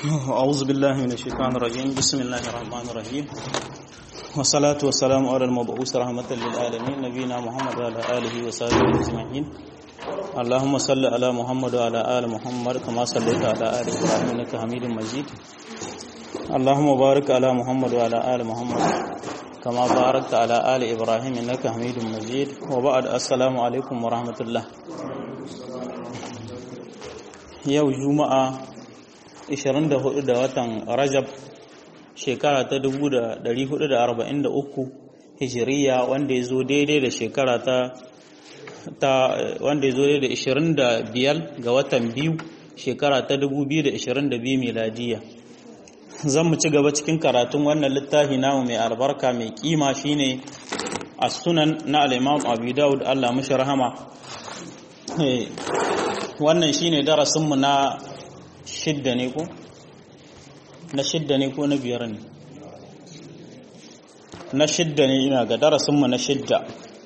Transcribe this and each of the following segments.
أعوذ بالله من الشيطان الرجيم بسم الله الرحمن الرحيم والصلاة والسلام على المبعوث رحمة للعالمين نبينا محمد وعلى آله وصحبه أجمعين اللهم صل على محمد وعلى آل محمد كما صليت على آل إبراهيم إنك حميد مجيد اللهم بارك على محمد وعلى آل محمد كما باركت على آل إبراهيم إنك حميد مجيد وبعد السلام عليكم ورحمة الله يوم جمعة 24 da watan Rajab shekara ta 1443 Hijiriya wanda ya zo daidai da shekara wanda ya zo daidai da 25 ga watan biyu shekara ta 2022 miladiya. Zan mu ci gaba cikin karatun wannan littafi namu mai albarka mai kima shine as-sunan na al-Imam Abu Dawud Allah mishi rahama. Wannan shine darasin mu na shidda ne ko na biyar ne na shidda ne ina ga darasinmu na shidda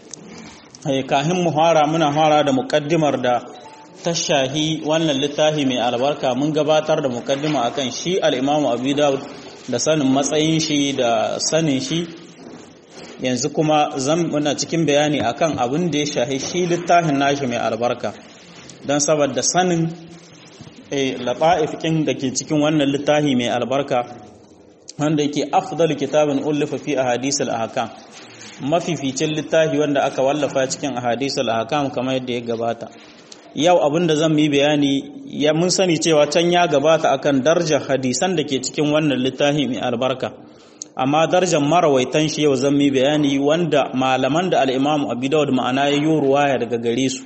kahin mu muna fara da mukaddimar da ta shahi wannan littafi mai albarka mun gabatar da mukaddima akan shi al-Imam Abu Dawud da sanin matsayin shi da sanin shi yanzu kuma muna cikin bayani akan abin da ya shahi shi littafin nashi mai albarka don saboda sanin lata'ifin da ke cikin wannan littafi mai albarka wanda yake afdal kitabin ulfa fi ahadisul ahkam mafificin littafi wanda aka wallafa cikin ahadisul ahkam kamar yadda ya gabata yau abinda zan yi bayani mun sani cewa can ya gabata akan darajar hadisan da ke cikin wannan littafi mai albarka amma darajar marawaitan shi yau zan yi bayani wanda malaman da al-Imam Abu Dawud ma'ana yayi ruwaya daga gare su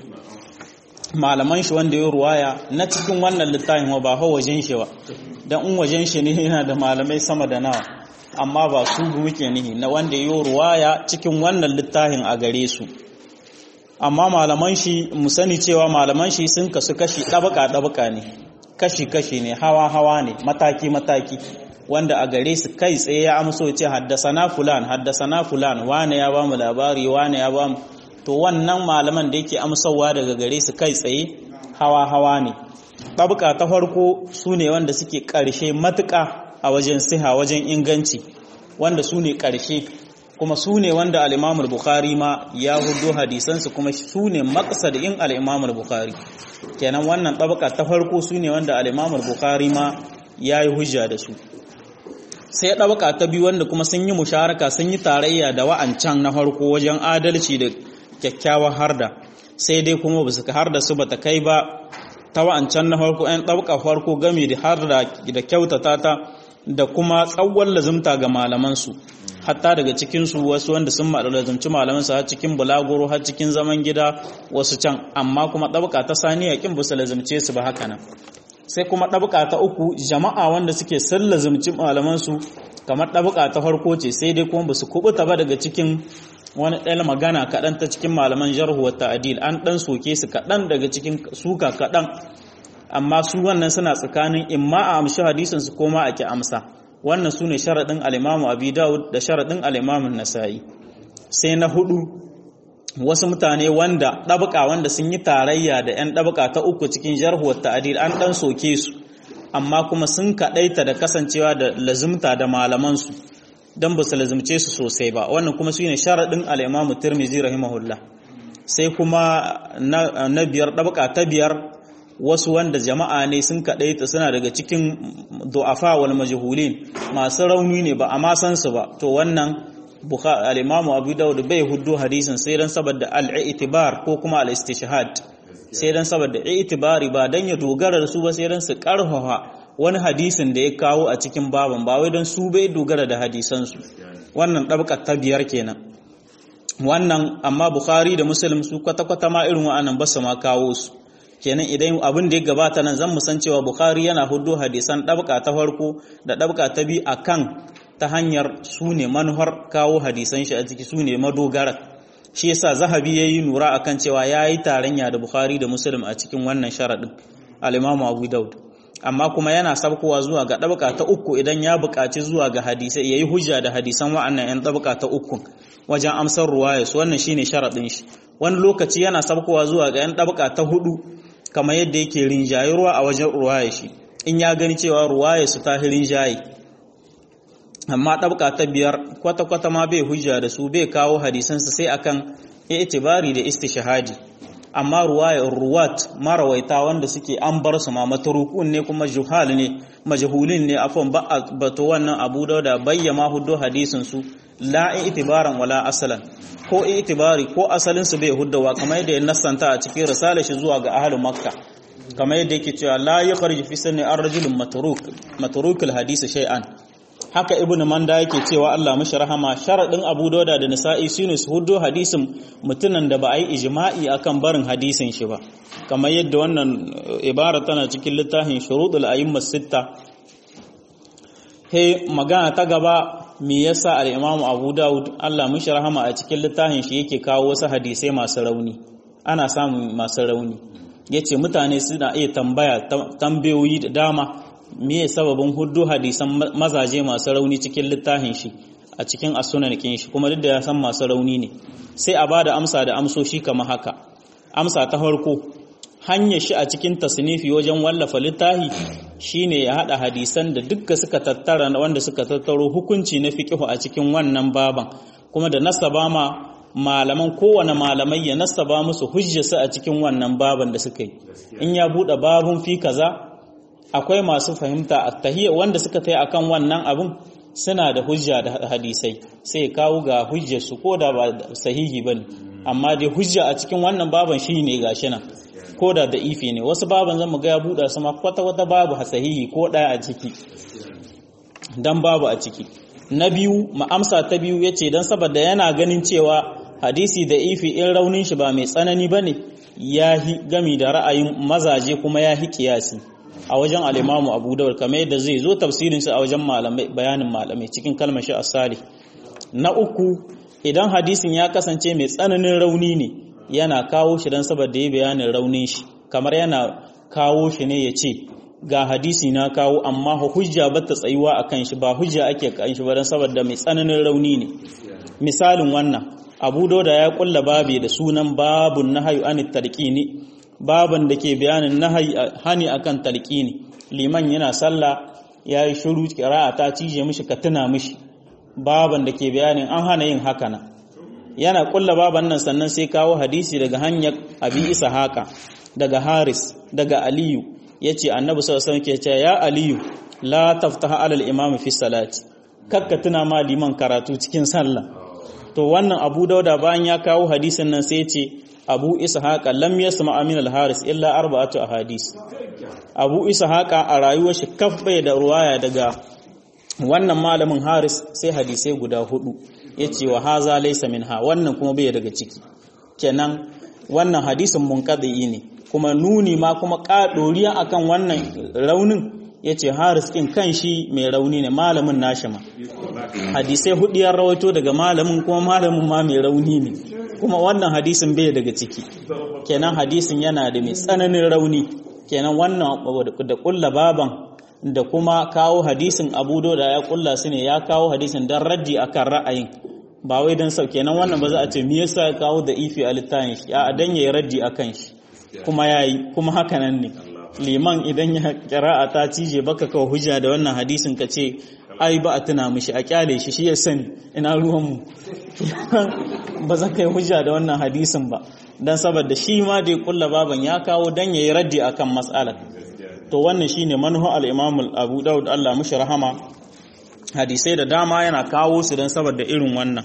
malaman shi wanda ya ruwaya na cikin wannan littafin ba ho wajen shi ba dan in wajen shi ne yana da malamai sama da nawa amma ba su muke nihi na wanda ya ruwaya cikin wannan littafin a gare su amma malaman shi mu sani cewa malaman shi sun kasu kashi dabaka ne kashi ne hawa ne mataki wanda a gare su kai tsaye ya amso ce haddasana fulan wane ya ba mu labari wane ya ba mu to wannan malaman da yake amsawa daga gare su kai tsaye hawa ne tabaka ta farko su ne wanda suke ƙarshe matuƙa a wajen siha wajen inganci wanda su ne ƙarshe kuma su ne wanda al-Imam al-Bukhari ma ya hudo hadisansu kuma su ne maqsadin al-Imam al-Bukhari kenan wannan tabaka ta farko su ne wanda al-Imam al-Bukhari ma yayi hujja da su sai tabaka ta biyu wanda kuma sun yi musharaka sun yi tarayya da wa'ancan na farko wajen adalci da kyakkyawar harda sai dai kuma ba su harda su bata kai ba ta wa'ancan na farko ɗan ɗauka farko game da harda da kyautata ta da kuma tsawon lazumta ga malamansu hatta daga cikinsu wasu wanda sun lazumci malamansu har cikin bulaguro har cikin zaman gida wasu can amma kuma ɗauka ta saniya kin ba su lazumce su ba haka nan sai kuma ɗauka ta uku jama'a wanda suke sun lazumci malamansu kamar ɗauka ta farko ce sai dai kuma ba su kubuta ba daga cikin wani ɗaya magana kaɗan ta cikin malaman jarhu wa ta'adil an ɗan soke su kaɗan daga cikin suka kaɗan amma su wannan suna tsakanin imma a amshi hadisin su koma ake amsa wannan su ne sharaɗin al-Imam Abi Dawud da sharaɗin al-Imam Nasa'i sai na hudu wasu mutane wanda ɗabaka wanda sun yi tarayya da 'yan ɗabaka ta uku cikin jarhu wa ta'adil an ɗan soke su amma kuma sun kaɗaita da kasancewa da lazumta da malamansu don ba su lazumce su sosai ba wannan kuma su ne sharaɗin al-Imam Tirmidhi rahimahullah sai kuma na biyar ɗabaka ta biyar wasu wanda jama'a ne sun kaɗaita suna daga cikin du'afa wal majhulin masu rauni ne ba a ma san su ba to wannan al-Imam Abu Dawud bai huddo hadisin sai dan saboda al-i'tibar ko kuma al-istishhad sai dan saboda i'tibari ba dan ya dogara da su ba sai dan su karfafa wani hadisin da ya kawo a cikin baban ba wai don su bai dogara da hadisansu wannan ɗabƙar ta biyar kenan wannan amma Bukhari da Muslim su kwata-kwata ma irin wa'annan ba su ma kawo su kenan idan abin da ya gabata nan zan musan cewa Bukhari yana hudo hadisan ɗabƙa ta farko da ɗabƙa ta biyu akan ta hanyar su ne manuhar kawo hadisan shi a ciki su ne madogara shi yasa Zahabi yayi nura akan cewa yayi tarayya da Bukhari da Muslim a cikin wannan sharadin al-Imam Abu Dawud amma kuma yana sabkowa zuwa ga ɗabaka ta uku idan ya buƙaci zuwa ga hadisai yayi hujja da hadisan wa'annan 'yan ɗabaka ta uku wajen amsar ruwaya su wannan shine sharadin shi wani lokaci yana sabkowa zuwa ga 'yan ɗabaka ta hudu kamar yadda yake rinjayarwa a wajen ruwaya shi in ya gani cewa ruwaya su tahirin jayi. Amma ɗabka ta biyar kwata-kwata ma bai hujja da su, bai kawo hadisansu sai akan itibari da istishhadi. Amma ruwayar ruwat marawaita wanda suke an bar su ma matrukun ne kuma juhal ne majhulin ne afwan ba to wannan Abu Dawud bayyama huddo hadisin su la itibaran wala asalan, ko itibari ko asalin su bai huddawa, kamar yadda ya nassanta a cikin risalar shi zuwa ga ahlul Makka, kamar yadda yake cewa la yakhrij fi sanni ar-rajulun matrukul hadisi shay'an. Haka Ibn Manda yake cewa Allah mashi rahama, sharadin Abu Dawud da Nisa'i shine su huddo hadisin mutunan da ba a yi ijma'i akan barin hadisin shi ba, kamar yadda wannan ibara tana cikin littafin Shuruɗul A'imma Sitta. Magana ta gaba, me yasa al-Imam Abu Dawud Allah mashi rahama a cikin littafin shi yake kawo wasu hadisai masu rauni, ana samun masu rauni. Yace mutane suna iya tambayoyi da dama, me sababin huddu hadisan mazaje masu rauni cikin littafin shi a cikin as-sunan kin shi, kuma duk da ya san masu rauni ne, sai a bada amsa da amsoshi kamar haka. Amsa ta farko, hanyar shi a cikin tasnifi wajen wallafa littafi shine ya hada hadisan da dukka suka tattara wanda suka tattaro hukunci na fiqh a cikin wannan baban, kuma da nasaba ma malaman kowane malamai ya nasaba musu hujjarsa a cikin wannan baban da suka yi. In ya bude babun fi kaza, akwai masu fahimta a tahiyya wanda suka tayi akan wannan abun suna da hujja da hadisai, sai kawo ga hujjar su ko da ba sahihi bane, amma dai hujja a cikin wannan baban shine gashi nan, ko da da'ifi ne. Wasu baban zan ga ya buɗa su ma kwata babu sahihi ko ɗaya a ciki, dan babu a ciki. Na biyu, amsa ta biyu yace dan saboda yana ganin cewa hadisi da'ifi in raunin shi ba mai tsanani bane, yahi gami da ra'ayin mazaje kuma yahi kiyasi a wajen al-Imam Abu Dawud, kamar yadda zai zo tafsirin sa a wajen malamai, bayanin malamai cikin kalmar shi as-salih. Na uku, idan hadisin ya kasance mai tsananin rauni ne, yana kawo shi dan saboda ya bayanin raunin shi, kamar yana kawo shi ne ya ce ga hadisi na kawo amma hujja ba ta tsayuwa akan shi, ba hujja ake kan shi ba dan saboda mai tsananin rauni ne. Misalin wannan, Abu Dawud ya kulla babi da sunan babun nahyu anit talqini, baban da ke bayanin hani akan talqini. Liman yana sallah yayi shiru, qira'a ta cije mishi ka tuna mishi, baban da ke bayanin an hana yin haka nan. Yana kulla baban nan sannan sai kawo hadisi daga hanyar Abi Ishaqa daga Haris daga Aliyu, yace Annabi sallallahu alaihi wasallam ke cewa ya Aliyu la taftaha alal imam fi salati, kakka tuna ma liman karatu cikin sallah. To wannan Abu Dauda bayan ya kawo hadisin nan sai yace Abu Ishaqa lam yasma min al-Haris illa arba'atu ahadis. Abu Ishaqa a rayuwar shi kaf bai da ruwaya daga wannan malamin Haris sai hadisai guda 4, yace wa haza laysa minha, wannan kuma bai daga ciki. Kenan wannan hadisin munqadi ne, kuma nuni ma kuma kadoriya akan wannan raunin, yace Haris kin kanshi mai rauni ne, malamin nashi ma hadisai 4 ya rawaito daga malamin, kuma malamin ma mai rauni ne, kuma wannan hadisin bai daga ciki. Kenan hadisin yana da mai tsananin rauni. Kenan wannan da kulla baban da kuma kawo hadisin Abu Dawud ya kulla su ne, ya kawo hadisin dan raddi akan ra'ayin, ba wai dan sau. Kenan wannan ba za a ce me yasa ya kawo da ifi a littafin shi, a dan yayi raddi akan shi, kuma yayi, kuma haka nan ne. Liman idan ya qira'a ta cije baka kawo hujja da wannan hadisin ka ce ai ba a tuna mishi, a kyale shi, shi ya sani, ina ruwan mu. Ba za ka yi hujja da wannan hadisin ba, dan saboda shi ma da ya kulla baban ya kawo dan yayi raddi akan mas'alar. To wannan shine manhu al-Imam Abu Dawud Allah mishi rahama, hadisai da dama yana kawo su dan saboda irin wannan.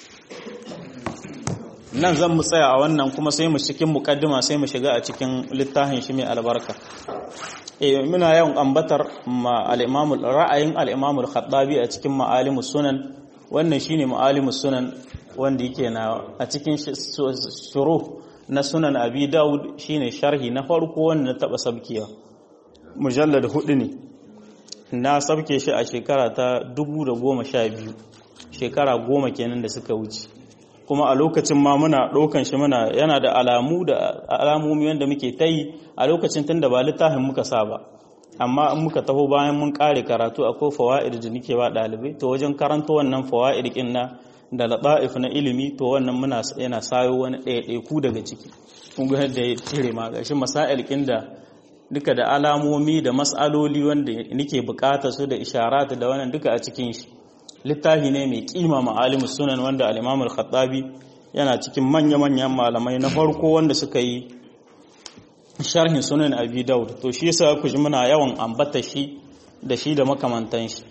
Nan zan mu tsaya a wannan, kuma sai mu cikin mukaddima sai mu shiga a cikin littafin shi mai albarka. Muna yawan ambatar al-Imam ra'ayin al-Imam al-Khattabi a cikin Ma'alimus Sunan. Wannan shine Ma'alimus Sunan wanda yake na a cikin shuruh na Sunan Abi Dawud, shine sharhi na farko wanda na taba sabkiya. Mujallad 4 ne. Na sabke shi a shekara ta 2012, shekara 10 kenan da suka wuce. Kuma a lokacin ma muna ɗaukan shi yana da alamomi wanda muke ta yi a lokacin, tun da ba littafin muka sa ba, amma in muka taho bayan mun kare karatu akwai fawaid da nake ba ɗalibai, to wajen karanta wannan fawaid ɗin na da lata'if na ilimi, to wannan yana sayo wani ɗaiɗaiku daga ciki. Kun ga yadda ya cire ma gashi masail ɗin da duka da alamomi da mas'aloli wanda nake bukata su da isharatu da wannan duka a cikin shi. Littafi ne mai kima ma'alimus sunan wanda al-Imam al-Khattabi yana cikin manya-manyan malamai na farko wanda suka yi sharhin sunan Abi Dawud. To shi yasa ku ji muna yawan ambata shi da makamantan shi.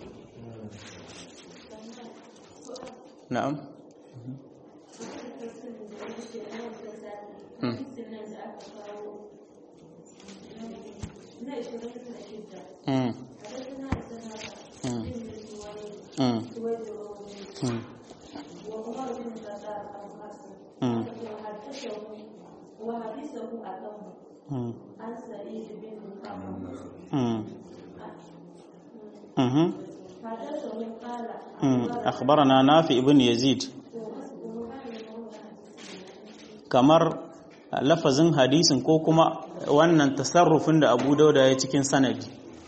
Na'am. أخبرنا نافع بن يزيد kamar lafazin hadisin ko kuma wannan tasarrufin da Abu Dawud ya cikin sanadi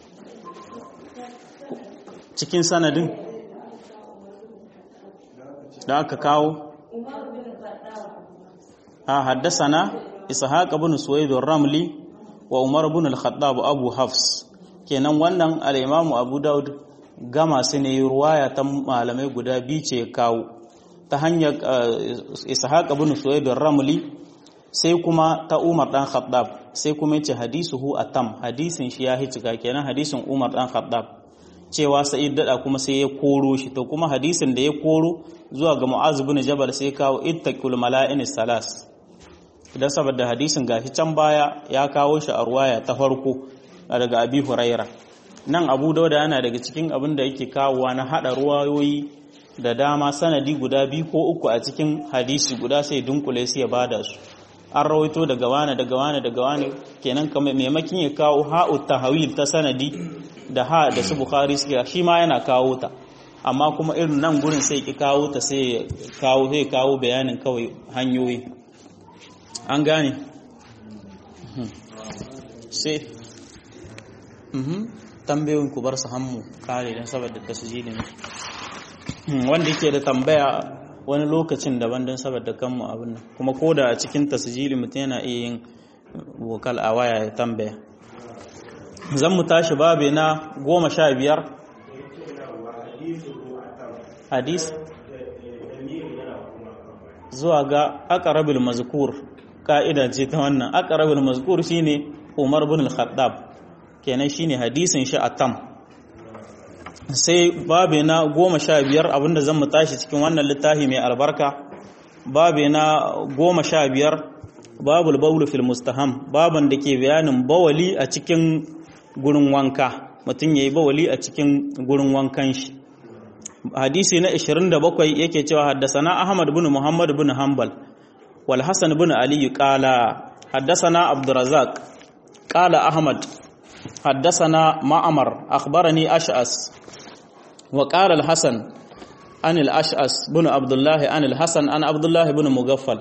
cikin sanadin da aka kawo haddasana Ishaq ibn Suwaid ar-Ramli wa Umar ibn al-Khattab Abu Hafs. Kenan wannan al-Imam Abu Dawud gama su ne ruwaya ta malamai guda biyu ce kawo ta hanyar Ishaq ibn Suwaid ar-Ramli sai kuma ta Umar dan Khattab sai kuma yace hadisuhu atam, hadisin shi ya hicika kenan hadisin Umar dan Khattab cewa Sa'id dada kuma sai ya koro shi, to kuma hadisin da ya koro zuwa ga Mu'az ibn Jabal sai kawo ittaqul mala'in salas, idan saboda hadisin gashi can baya ya kawo shi a ruwaya ta farko daga Abi Huraira. Nan Abu Dawud yana daga cikin abin da yake kawowa na hada ruwayoyi da dama sanadi guda biyu ko uku a cikin hadisi guda sai dunkule su ya bada su. An rawaito daga wani kenan kamar maimakin ya kawo ha'ut tahawil ta sanadi da da su Bukhari suke shi ma yana kawo ta, amma kuma irin nan gurin sai ki kawo ta sai kawo bayanin kawai hanyoyi. An gane sai tambayoyin ku bar su hammu kare dan saboda tasjili ne wanda yake da tambaya wani lokacin daban don saboda kanmu abin nan, kuma koda a cikin tasjili mutum yana iya yin vokal a waya ya tambaya. Zan mu tashi babe na 15 hadis zuwa ga aqrabul mazkur. Ka'ida ce ta wannan aqrabul mazkur shine Umar ibn al-Khattab, kenan shine hadisin shi atam. Sai babe na 15 abinda zan mu tashi cikin wannan littafi mai albarka, babe na 15 babul bawl fil mustaham, baban da ke bayanin bawali a cikin gurin wanka, mutum yayi bawali a cikin gurin wankan shi. Hadisi na 27 yake cewa haddasana Ahmad ibn Muhammad ibn Hanbal wal Hasan ibn Ali qala haddasana Abdurrazzaq qala Ahmad haddasana Ma'mar akhbarani Ash'as wa qala al-Hasan an al-Ash'as ibn Abdullah an al-Hasan an Abdullah ibn Mughaffal.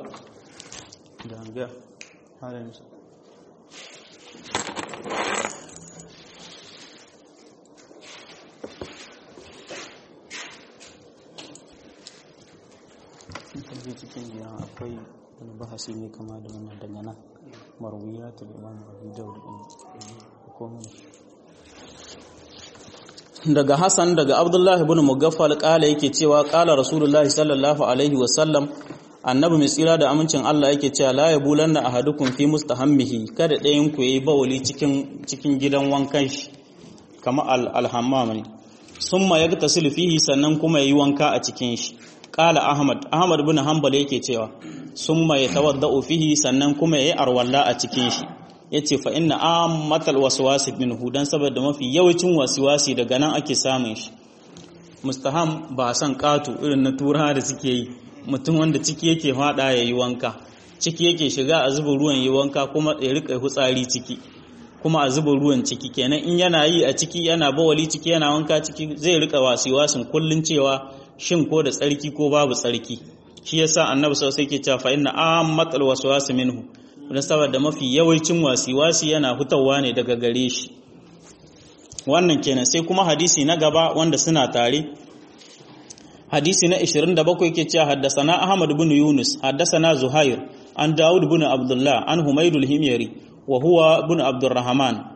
Cikin ya akwai wani bahasi ne kama da wannan daga nan marwiyatul imam Abu Dawud daga Hassan daga Abdullah ibn Mughaffal kala yake cewa kala Rasulullahi sallallahu alaihi wasallam, annabi mai tsira da amincin Allah yake cewa la yabulanna ahadukum fi mustahammihi, kada ɗayan ku yayi bawali cikin gidan wankan shi kama al-hammam ne, summa yagtasilu fihi, sannan kuma yayi wanka a cikin shi. Kala Ahmad bin Hanbal yake cewa summa yatawaddau fihi, sannan kuma yayi arwalla a cikin shi. Yace fa inna ammatal waswasi minhu, dan saboda mafi yawancin wasiwasi daga nan ake samun shi. Mustaham ba san katu irin na tura da suke yi, mutum wanda ciki yake fada yayi wanka, ciki yake shiga a zuba ruwan yayi wanka kuma ya rika hutsari ciki, kuma a zuba ruwan ciki, kenan in yana yi a ciki yana bawali ciki yana wanka ciki zai rika wasiwasin kullun cewa shin ko da tsarki ko babu tsarki. Shi yasa annabi sallallahu alaihi wasallam yake cewa fa inna ammatal waswasi minhu, dan saboda mafi yawancin wasiwasi yana hutawa ne daga gare shi. Wannan kenan. Sai kuma hadisi na gaba wanda suna tare, hadisi na 27 yake cewa haddasana Ahmad ibn Yunus haddasana Zuhair an Dawud ibn Abdullah an Humaydul Himyari wa huwa ibn Abdurrahman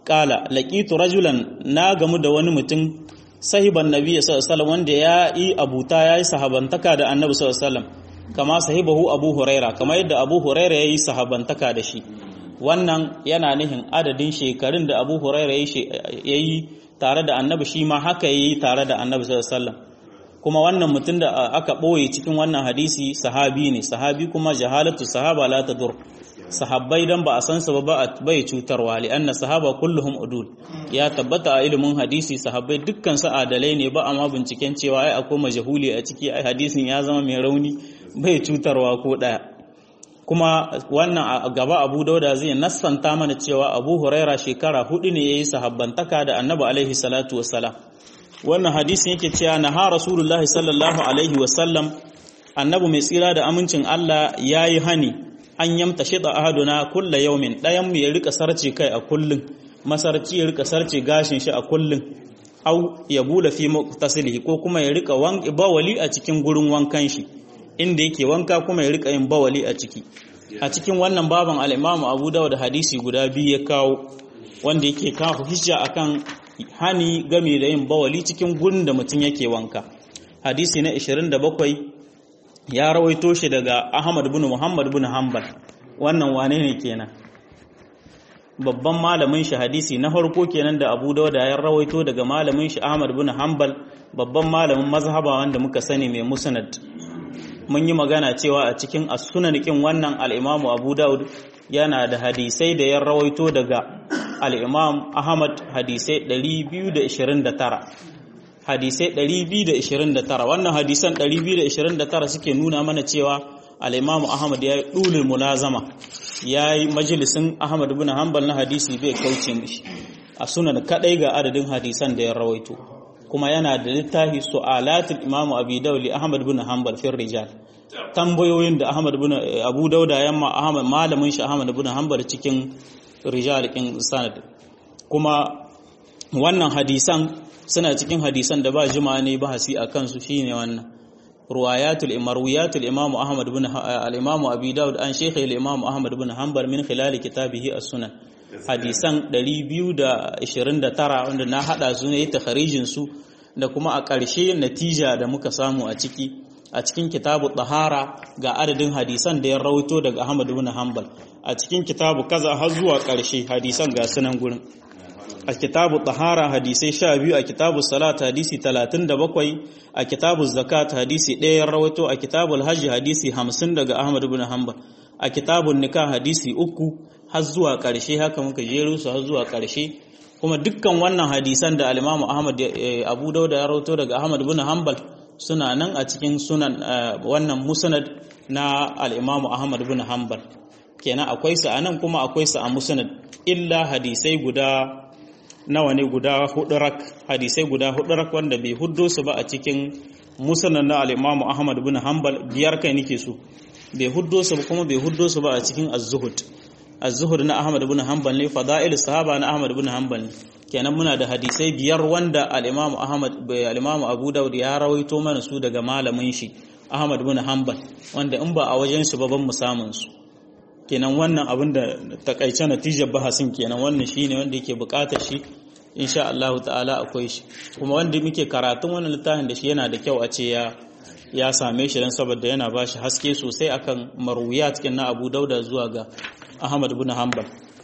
qala laqitu rajulan na gamu da wani mutum sahiban nabi sallallahu alaihi wasallam wanda ya yi abuta yayi sahabantaka da annabi sallallahu alaihi wasallam kama sahibahu abu huraira kama yadda abu huraira yayi sahabantaka da shi wannan yana nihin adadin shekarun da abu huraira yayi tare da annabi shi ma haka yayi tare da annabi sallallahu alaihi wasallam kuma wannan mutum da aka boye cikin wannan hadisi sahabi ne sahabi kuma jahalatu sahaba la tadur sahabbai dan ba a san su ba bai cutarwa li anna sahaba kulluhum udul ya tabbata a ilimin hadisi sahabbai dukkan su adalai ne ba amma binciken cewa ai akwai majhuli a ciki ai hadisin ya zama mai rauni bai cutarwa ko daya kuma wannan a gaba Abu Dauda zai nassanta mana cewa Abu Huraira shekara 4 ne yayi sahabbantaka da Annabi alaihi salatu wassalam wannan hadisin yake cewa naha Rasulullahi sallallahu alaihi wasallam Annabi mai tsira da amincin Allah yayi hani an yamta shida ahaduna kulla yawmin dayan mu ya rika sarce kai a kullun masarci ya rika sarce gashin shi a kullun au ya bula fi muqtasilihi ko kuma ya rika bawali a cikin gurin wankan shi inda yake wanka kuma ya rika yin bawali a ciki a cikin wannan baban al-Imam Abu Dawud hadisi guda biyu ya kawo wanda yake kawo hujja akan hani game da yin bawali cikin gurin da mutum yake wanka hadisi na 27 ya rawaito shi daga Ahmad ibn Muhammad ibn Hanbal wannan wane ne kenan babban malamin shi hadisi na farko kenan da Abu Dawud ya rawaito daga malamin shi Ahmad ibn Hanbal babban malamin mazhaba wanda muka sani mai musnad mun yi magana cewa a cikin as-sunan kin wannan al-Imam Abu Dawud yana da hadisai da ya rawaito daga al-Imam Ahmad hadisai 229 hadisai 229 wannan hadisan 229 suke nuna mana cewa al-Imam Ahmad ya yi dulul mulazama yayi majalisin Ahmad ibn Hanbal na hadisi bai kauce mishi a sunan kadai ga adadin hadisan da ya rawaito kuma yana da littafi su'alatul Imam Abi Dawud li Ahmad ibn Hanbal fi rijal tambayoyin da Ahmad ibn Abu Dawud yamma Ahmad malamin shi Ahmad ibn Hanbal cikin rijal kin sanad kuma wannan hadisan suna cikin hadisan da ba juma'a ne bahasi akan su shine wannan ruwayatul Imam Ahmad ibn al-Imam Abi Dawud an Sheikh al-Imam Ahmad ibn Hanbal min khilal kitabihi as-Sunan hadisan 229 wanda na hada su ne takharijin su da kuma a ƙarshe natija da muka samu a cikin kitabu tahara ga adadin hadisan da ya rawaito daga Ahmad ibn Hanbal a cikin kitabu kaza har zuwa ƙarshe hadisan ga sunan gurin a kitabu tahara hadisai 12 a kitabu salat hadisi 37 a kitabu zakat hadisi 1 ya rawaito a kitabul hajji hadisi 50 daga Ahmad ibn Hanbal a kitabun nikah hadisi 3 har zuwa ƙarshe haka muka jero su har zuwa ƙarshe kuma dukkan wannan hadisan da al-Imam Ahmad Abu Dawud ya rawaito daga Ahmad ibn Hanbal suna nan a cikin sunan wannan musnad na al-Imam Ahmad ibn Hanbal kenan akwai su anan kuma akwai su a musnad illa hadisai guda nawa ne guda hudu rak hadisai guda hudu rak wanda bai huddo su ba a cikin musnad na al-Imam Ahmad ibn Hanbal biyar kai nake so bai huddo su kuma bai huddo su ba a cikin az-zuhud na Ahmad ibn Hanbal ne fada'il sahaba na Ahmad ibn Hanbal ne kenan muna da hadisai biyar wanda al-Imam Abu Dawud ya rawaito mana su daga malamin shi Ahmad ibn Hanbal wanda in ba a wajen su ba ban mu samun su kenan wannan abin da takaice natijar bahasin kenan wannan shine wanda yake bukatar shi insha Allah ta'ala akwai shi kuma wanda muke karatun wannan littafin da shi yana da kyau a ce ya same shi dan saboda yana bashi haske sosai akan marwiyat cikin na Abu Dauda zuwa ga Ahmad ibn Hanbal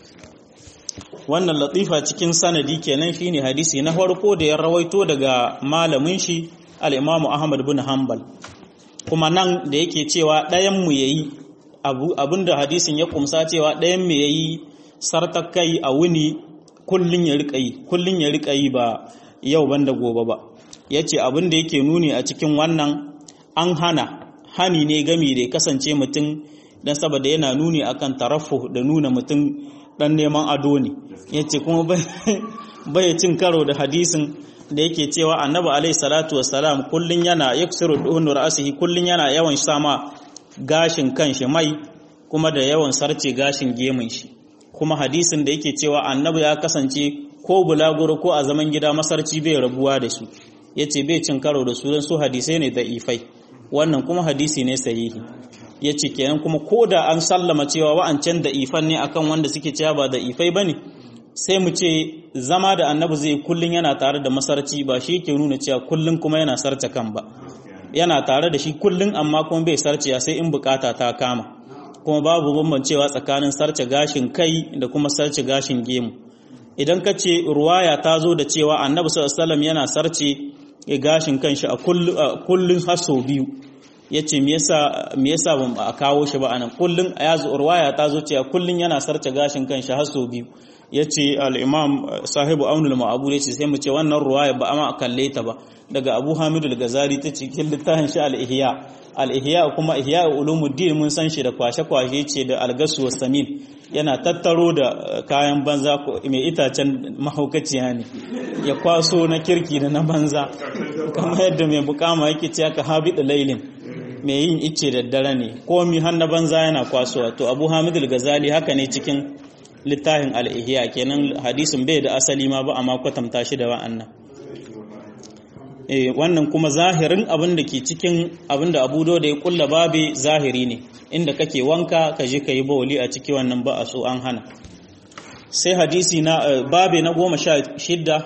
wannan latifa cikin sanadi kenan shine hadisi na farko da ya rawaito daga malamin shi al-Imam Ahmad ibn Hanbal kuma nan da yake cewa ɗayan mu yayi abinda hadisin ya kumsa cewa ɗayan mu yayi sartakai a wuni kullun ya rika yi ba yau banda gobe ba yace abinda yake nuni a cikin wannan an hani ne gami da kasance mutum dan saboda yana nuni akan tarafu da nuna mutum dan neman ado ne yace kuma bai cin karo da hadisin da yake cewa annabi alaihi salatu wassalam kullun yana yaksiru duhun ra'sihi kullun yana yawan sama gashin kanshi mai kuma da yawan sarce gashin gemun shi kuma hadisin da yake cewa annabi ya kasance ko bulaguro ko a zaman gida masarci bai rabuwa da su yace bai cin karo da su dan su hadisai ne da ifai wannan kuma hadisi ne sahihi yace kenan kuma koda an sallama cewa wa'ancan da ifan ne akan wanda suke cewa ba da ifai bane sai mu ce zama da annabi zai kullun yana tare da masarci ba shi yake nuna cewa kullun kuma yana sarce kan ba, yana tare da shi kullun amma kuma bai sarciya sai in bukata ta kama, kuma babu bambancewa tsakanin sarce gashin kai da kuma sarce gashin gemu. Idan ka ce ruwaya ta zo da cewa annabi sallallahu alaihi wasallam yana sarce gashin kanshi a kullun haso biyu, yace me yasa ban a kawo shi ba anan, kullun ruwaya ta zo cewa kullun yana sarce gashin kanshi haso biyu, yace al-imam sahibu aunul ma'bud yace sai mu ce wannan ruwaya ba amma kalle ta ba daga Abu Hamid al-Ghazali ta cikin littafin shi al-Ihya kuma Ihya ulumuddin mun san shi da kwashe ce da al-Ghasw was-Samin, yana tattaro da kayan banza mai itacen mahaukaciya ne ya kwaso na kirki da na banza, kamar yadda mai bukama yake cewa ka habid lailin mai yin icce da dare ne, komi har na banza yana kwasowa. To Abu Hamid al-Ghazali haka ne cikin littafin al-Ihya, kenan hadisin bai da asali ma ba amma kwatanta shi da wa'annan. Wannan kuma zahirin abin da ke cikin abin da Abu Dawud ya kulla babe zahiri ne, inda kake wanka ka je ka yi bawli a ciki wannan ba a so, an hana. Sai hadisi na babe na 16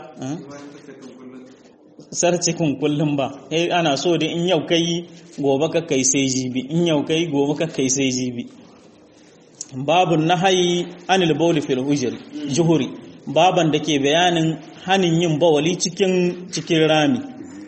sarcikun kullum ba, ana so da in yau kai gobe ka kai sai jibi, in yau kai gobe ka kai sai jibi. Babun nahayi anil bawli fil juhuri, baban da ke bayanin hanin yin bawali cikin rami.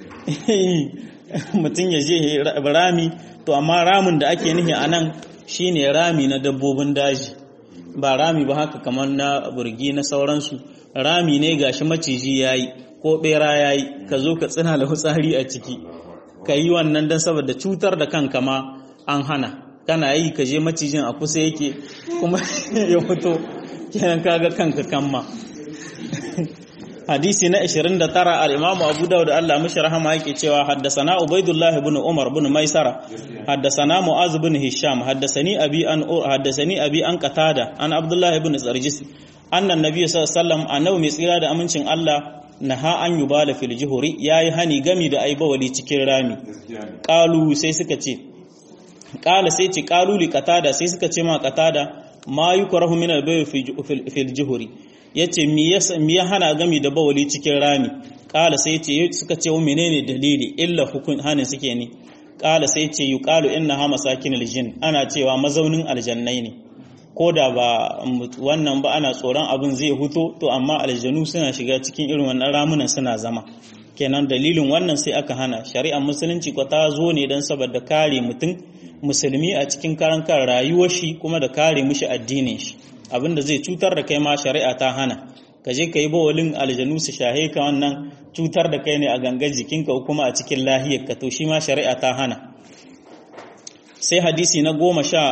Mutum ya je rami, to amma ramin da ake nufi a nan shine rami na dabbobin daji, ba rami ba haka kamar na burgi na sauransu, rami ne gashi maciji yayi ko bera yayi, ka zo ka tsina da hutsari a ciki, ka yi wannan don saboda cutar da kanka ma an hana, kana yi ka je macijin a kusa yake kuma ya fito, kenan kaga kanka kamma. Hadisi na 29 al-Imam Abu Dawud Allah mishi rahama yake cewa haddathana Ubaydullah ibn Umar ibn Maisara haddathana Mu'az ibn Hisham haddathani abi an Qatada an Abdullah ibn Sarjis annan nabiy sallallahu alaihi wasallam annabi mai tsira da amincin Allah naha an yubala fil juhuri, yayi hani gami da ai bawali cikin rami. Qalu sai suka ce qala sai ce qalu li Qatada sai suka ce ma Qatada ma yukrahu min al-bay fil juhuri, yace me ya hana gami da bawali cikin rami. Kala sai ce suka ce menene dalili, illa hukun hanin suke ne. Kala sai ce yuqalu innaha masakinul jin, ana cewa mazaunin aljannai ne, ko da ba wannan ba ana tsoron abin zai huto, to amma aljanu suna shiga cikin irin wannan ramunan suna zama, kenan dalilin wannan sai aka hana. Shari'ar musulunci ko ta zo ne don saboda kare mutum musulmi a cikin karan rayuwar shi kuma da kare mishi addinin shi, abinda zai cutar da kai ma shari'a ta hana. Ka je ka yi bawalin aljanu su shahe ka, wannan cutar da kai ne a gangar jikinka kuma a cikin lahiyar ka, to shi ma shari'a ta hana. Sai hadisi na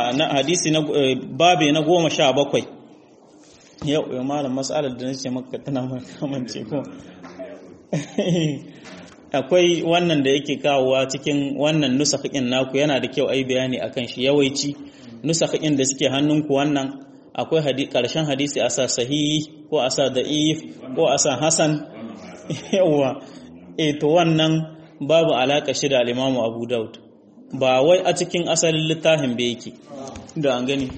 babe na 17. Yau malam mas'alar da nace maka tana kamance ko akwai wannan da yake kawowa cikin wannan nusakhin naku, yana da kyau ai bayani akan shi. Yawaici nusakhin da suke hannunku wannan akwai ƙarshen hadisi a sa sahihi ko a sa da'if ko a sa hasan, yawa to wannan babu alaka shi da al-Imam Abu Dawud, ba wai a cikin asalin littafin ba yake da an gani.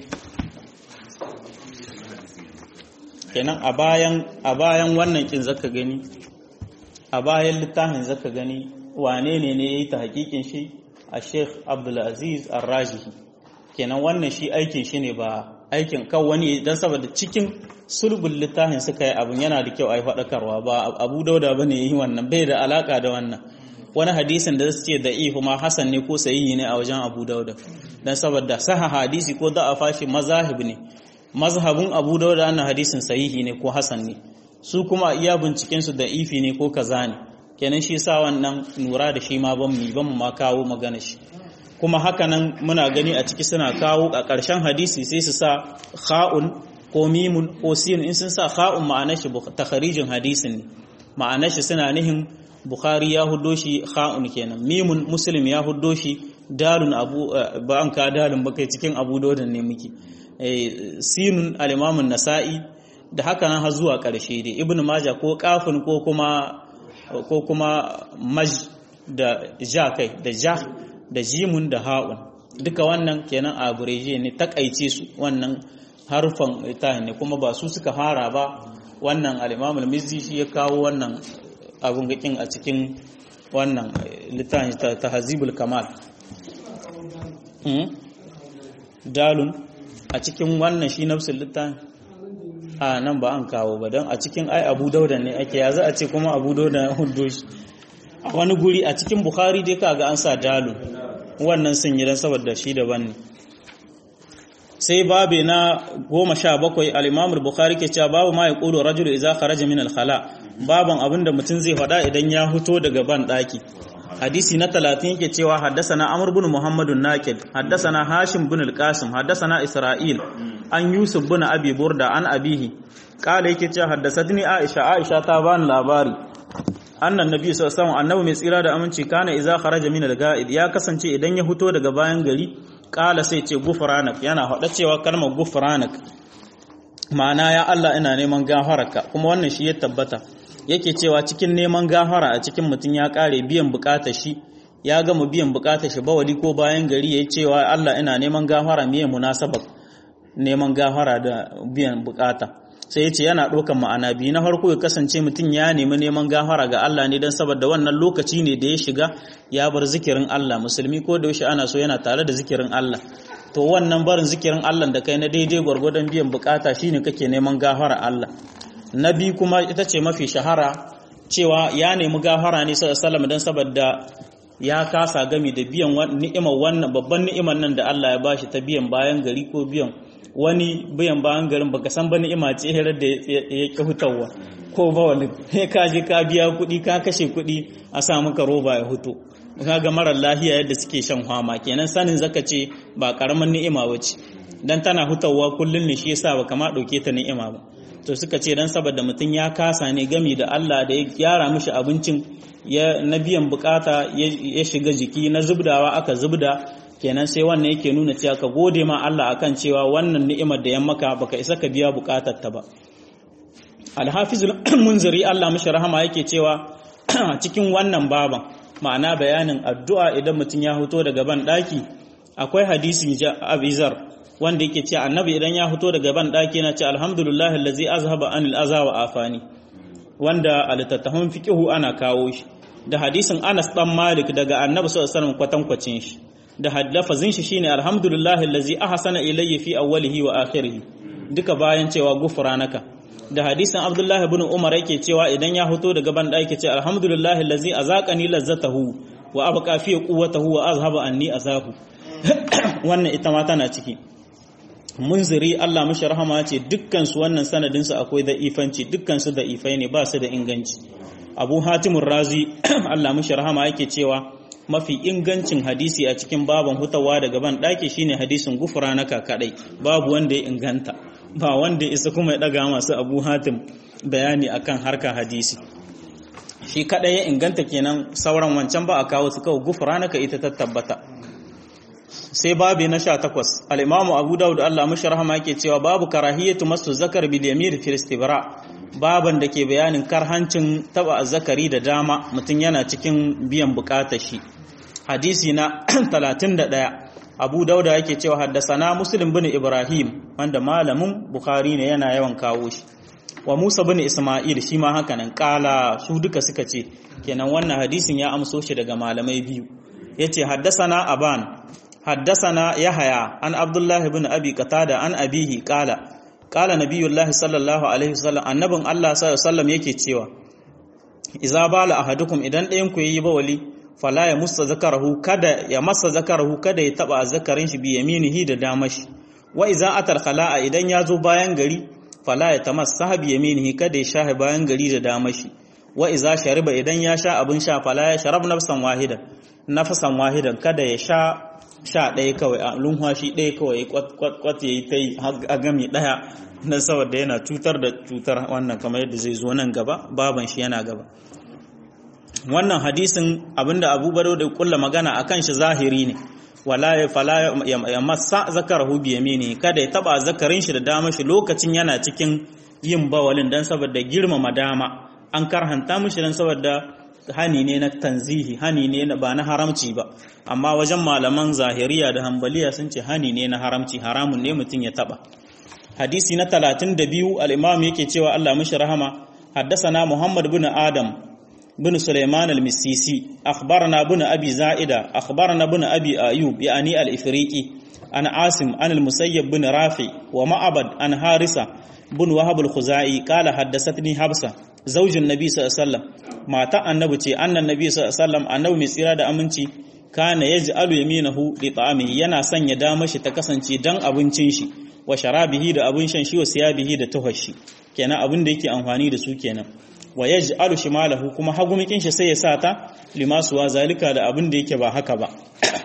Kenan a bayan wannan kin zaka gani, a bayan littafin zaka gani wane ne yayi ta hakikin shi, a Sheikh Abdul Aziz Ar-Rajihi. Kenan wannan shi aikin shi ne, ba aikin kan wani, dan saboda cikin sulbul littafin suka yi abin, yana da kyau a yi faɗakarwa, ba Abu Dauda ba ne yi wannan, bai da alaka da wannan. Wani hadisin da su ce da ihu ma hasan ne ko sahihi ne a wajen Abu Dauda, dan saboda saha hadisi ko da a fashi mazahib ne, mazhabin Abu Dauda ana hadisin sahihi ne ko hasan ne, su kuma iya binciken su da ifi ne ko kaza ne, kenan shi sa wannan lura da shi ma ban mu ma kawo magana shi. Kuma haka nan muna gani a ciki suna kawo a ƙarshen hadisi sai su sa kha'un ko mimun ko sin, in sun sa kha'un ma'anar shi takharijin hadisin ne, ma'anar shi suna nihin Bukhari ya huddo shi kha'un kenan, mimun Muslim ya huddo shi, dalun ba an ka dalun ba kai cikin Abu Dawud ne muke, sinun al-Imam an-Nasa'i, da haka nan har zuwa ƙarshe dai Ibn Majah ko kafin ko kuma maj da ja kai da ja da jimun da ha'un, duka wannan kenan a abreje ne, takaice su wannan harfan ita ne, kuma ba su suka fara ba wannan al-Imam al-Mizzi shi ya kawo wannan abun gakin a cikin wannan littafin Tahzibul Kamal dalun a cikin wannan shi nafsul littafin a nan ba an kawo ba don a cikin ai Abu Dauda ne ake ya za a ce kuma Abu Dauda hudo shi a wani guri a cikin Bukhari dai kaga an sa dalun wannan sun yi dan saboda shi daban ne. sai babe na 17 al-Imam al-Bukhari ke cewa babu ma yaqulu rajulu idza kharaja min al-khala baban abinda mutum zai faɗa idan ya fito daga ban daki. hadisi na 30 yake cewa haddathana Amr ibn Muhammad an-Naqid haddathana Hashim ibn al-Qasim haddathana Isra'il an Yusuf ibn Abi Burda an abihi kala yake cewa haddathani Aisha ta bani labari annan nabi sallallahu alaihi wasallam annabi mai tsira da aminci kana idza kharaja min al-ga'id ya kasance idan ya fito daga bayan gari kala sai ce gufranak yana hada cewa kalmar gufranak ma'ana ya Allah ina neman gafararka kuma wannan shi ya tabbata yake cewa cikin neman gafara a cikin mutum ya kare biyan bukatar shi ya gama biyan bukatar shi bawali ko bayan gari yayi cewa Allah ina neman gafara miye munasaba neman gafara da biyan bukata sai yace yana ɗaukan ma'ana biyu na farko ya kasance mutum ya nemi neman gafara ga Allah ne dan saboda wannan lokaci ne da ya shiga ya bar zikirin Allah musulmi ko da yaushe ana so yana tare da zikirin Allah to wannan barin zikirin Allah da kai na daidai gwargwadon biyan bukata shine kake neman gafara Allah. Na biyu kuma ita ce mafi shahara cewa ya nemi gafara ne sallallahu alaihi wasallam dan saboda ya kasa gami da biyan ni'imar wannan babban ni'imar nan da Allah ya bashi ta biyan bayan gari ko biyan wani biyan bayan garin baka san ba ni'ima ce hirar da ya ki hutawa ko ba wani ka je ka biya kuɗi ka kashe kuɗi a sa maka roba ya huto kaga marar lahiya yadda suke shan fama kenan sanin zaka ce ba karaman ni'ima bace dan tana hutawa kullun ne shi yasa ba kama dauke ta ni'ima ba to suka ce dan saboda mutum ya kasa ne gami da Allah da ya gyara mishi abincin na biyan bukata ya shiga jiki na zubdawa aka zubda kenan sai wannan yake nuna cewa ka gode ma Allah akan cewa wannan ni'imar da ya maka baka isa ka biya bukatar ta ba. Al-Hafizul Munziri Allah mishi rahama yake cewa cikin wannan baban ma'ana bayanin addu'a idan mutum ya fito daga ban daki akwai hadisin Abizar wanda yake ce annabi idan ya fito daga ban daki yana ce alhamdulillahi allazi azhaba anil aza wa afani wanda al-tattahun fiqhu ana kawo shi da hadisin Anas dan Malik daga annabi sallallahu alaihi wasallam kwatankwacin shi da lafazin shi shine alhamdulillahi allazi ahsana ilayya fi awwalihi wa akhirih duka bayan cewa gufranaka da hadisin Abdullah ibn Umar yake cewa idan ya fito daga ban daki ce alhamdulillahi allazi azaqani lazzatahu wa abqa fi quwwatihi wa azhaba anni azahu wannan ita ma tana ciki. Munziri Allah mishi rahama ce dukkansu wannan sanadinsu akwai da'ifanci dukkansu da'ifai ne ba su da inganci. Abu Hatim Razi Allah mishi rahama yake cewa mafi ingancin hadisi a cikin baban hutawa daga ban daki shine hadisin gufranaka kadai babu wanda ya inganta ba wanda isa kuma ya daga masu Abu Hatim bayani akan harkar hadisi shi kadai ya inganta kenan sauran wancan ba a kawo su kawai gufranaka ita ta tabbata. sai babi na 18 al-Imam Abu Dawud Allah mishi rahama yake cewa babu karahiyatu masu zakar bil yamin fil istibra baban da ke bayanin karhancin taba zakari da dama mutun yana cikin biyan bukatar shi. Hadisi na 31 Abu Dawud yake cewa haddasana Muslim bin Ibrahim wanda malamin Bukhari ne yana yawan kawo shi wa Musa bin Isma'il shi ma haka nan kala su duka suka ce kenan wannan hadisin ya amso shi daga malamai biyu yace haddasana Aban haddasana Yahya an Abdullah ibn Abi Qatada an abihi qala nabiyullah sallallahu alaihi wasallam annabin Allah sallallahu alaihi wasallam yake cewa idza bala ahadukum idan ɗayan ku yayi bawali fala ya musa zakarahu kada ya masa zakarahu kada ya taba zakarin shi bi yaminihi da damashi wa idza atal khala'a idan ya zo bayan gari fala ya tamassa bi yaminihi kada ya sha bayan gari da damashi wa idza shariba idan ya sha abin sha fala ya sharab nafsan wahidan kada ya sha ɗaya kawai a lunwashi ɗaya kawai kwat ya yi ta yi a gami ɗaya na saboda yana cutar da cutar wannan kamar yadda zai zo nan gaba baban shi yana gaba. Wannan hadisin abinda Abu Bakar da kulla magana akan shi zahiri ne wala ya masa zakarahu bi yamini kada ya taba zakarin shi da dama shi lokacin yana cikin yin bawalin dan saboda girmama dama an karhanta mishi dan saboda hani ne na tanzihi hani ne ba na haramci ba amma wajen malaman zahiriya da hanbaliya sun ce hani ne na haramci haramun ne mutum ya taba. hadisi na 32 al-imam yake cewa Allah mishi rahama haddathana Muhammad bin Adam bin Sulaiman al-Misisi akhbarana bin Abi Zaida akhbarana bin Abi Ayyub yani al-Ifriqi an Asim an al-Musayyib bin Rafi wa Ma'bad an Harisa bin Wahab al-Khuzai qala haddathatni Habsa zaujin Nabi sallallahu alaihi wasallam mata annabi ce annan Nabi sallallahu alaihi wasallam annabi mai tsira da aminci kana yaj'alu yaminahu li ta'amihi yana sanya damar shi ta kasance dan abincin shi wa sharabihi da abin shan shi wa siyabihi da tuhashi kenan abin da yake amfani da su kenan wa yaj'alu shimalahu kuma hagumikin shi sai ya sa ta limasu wa zalika da abin da yake ba haka ba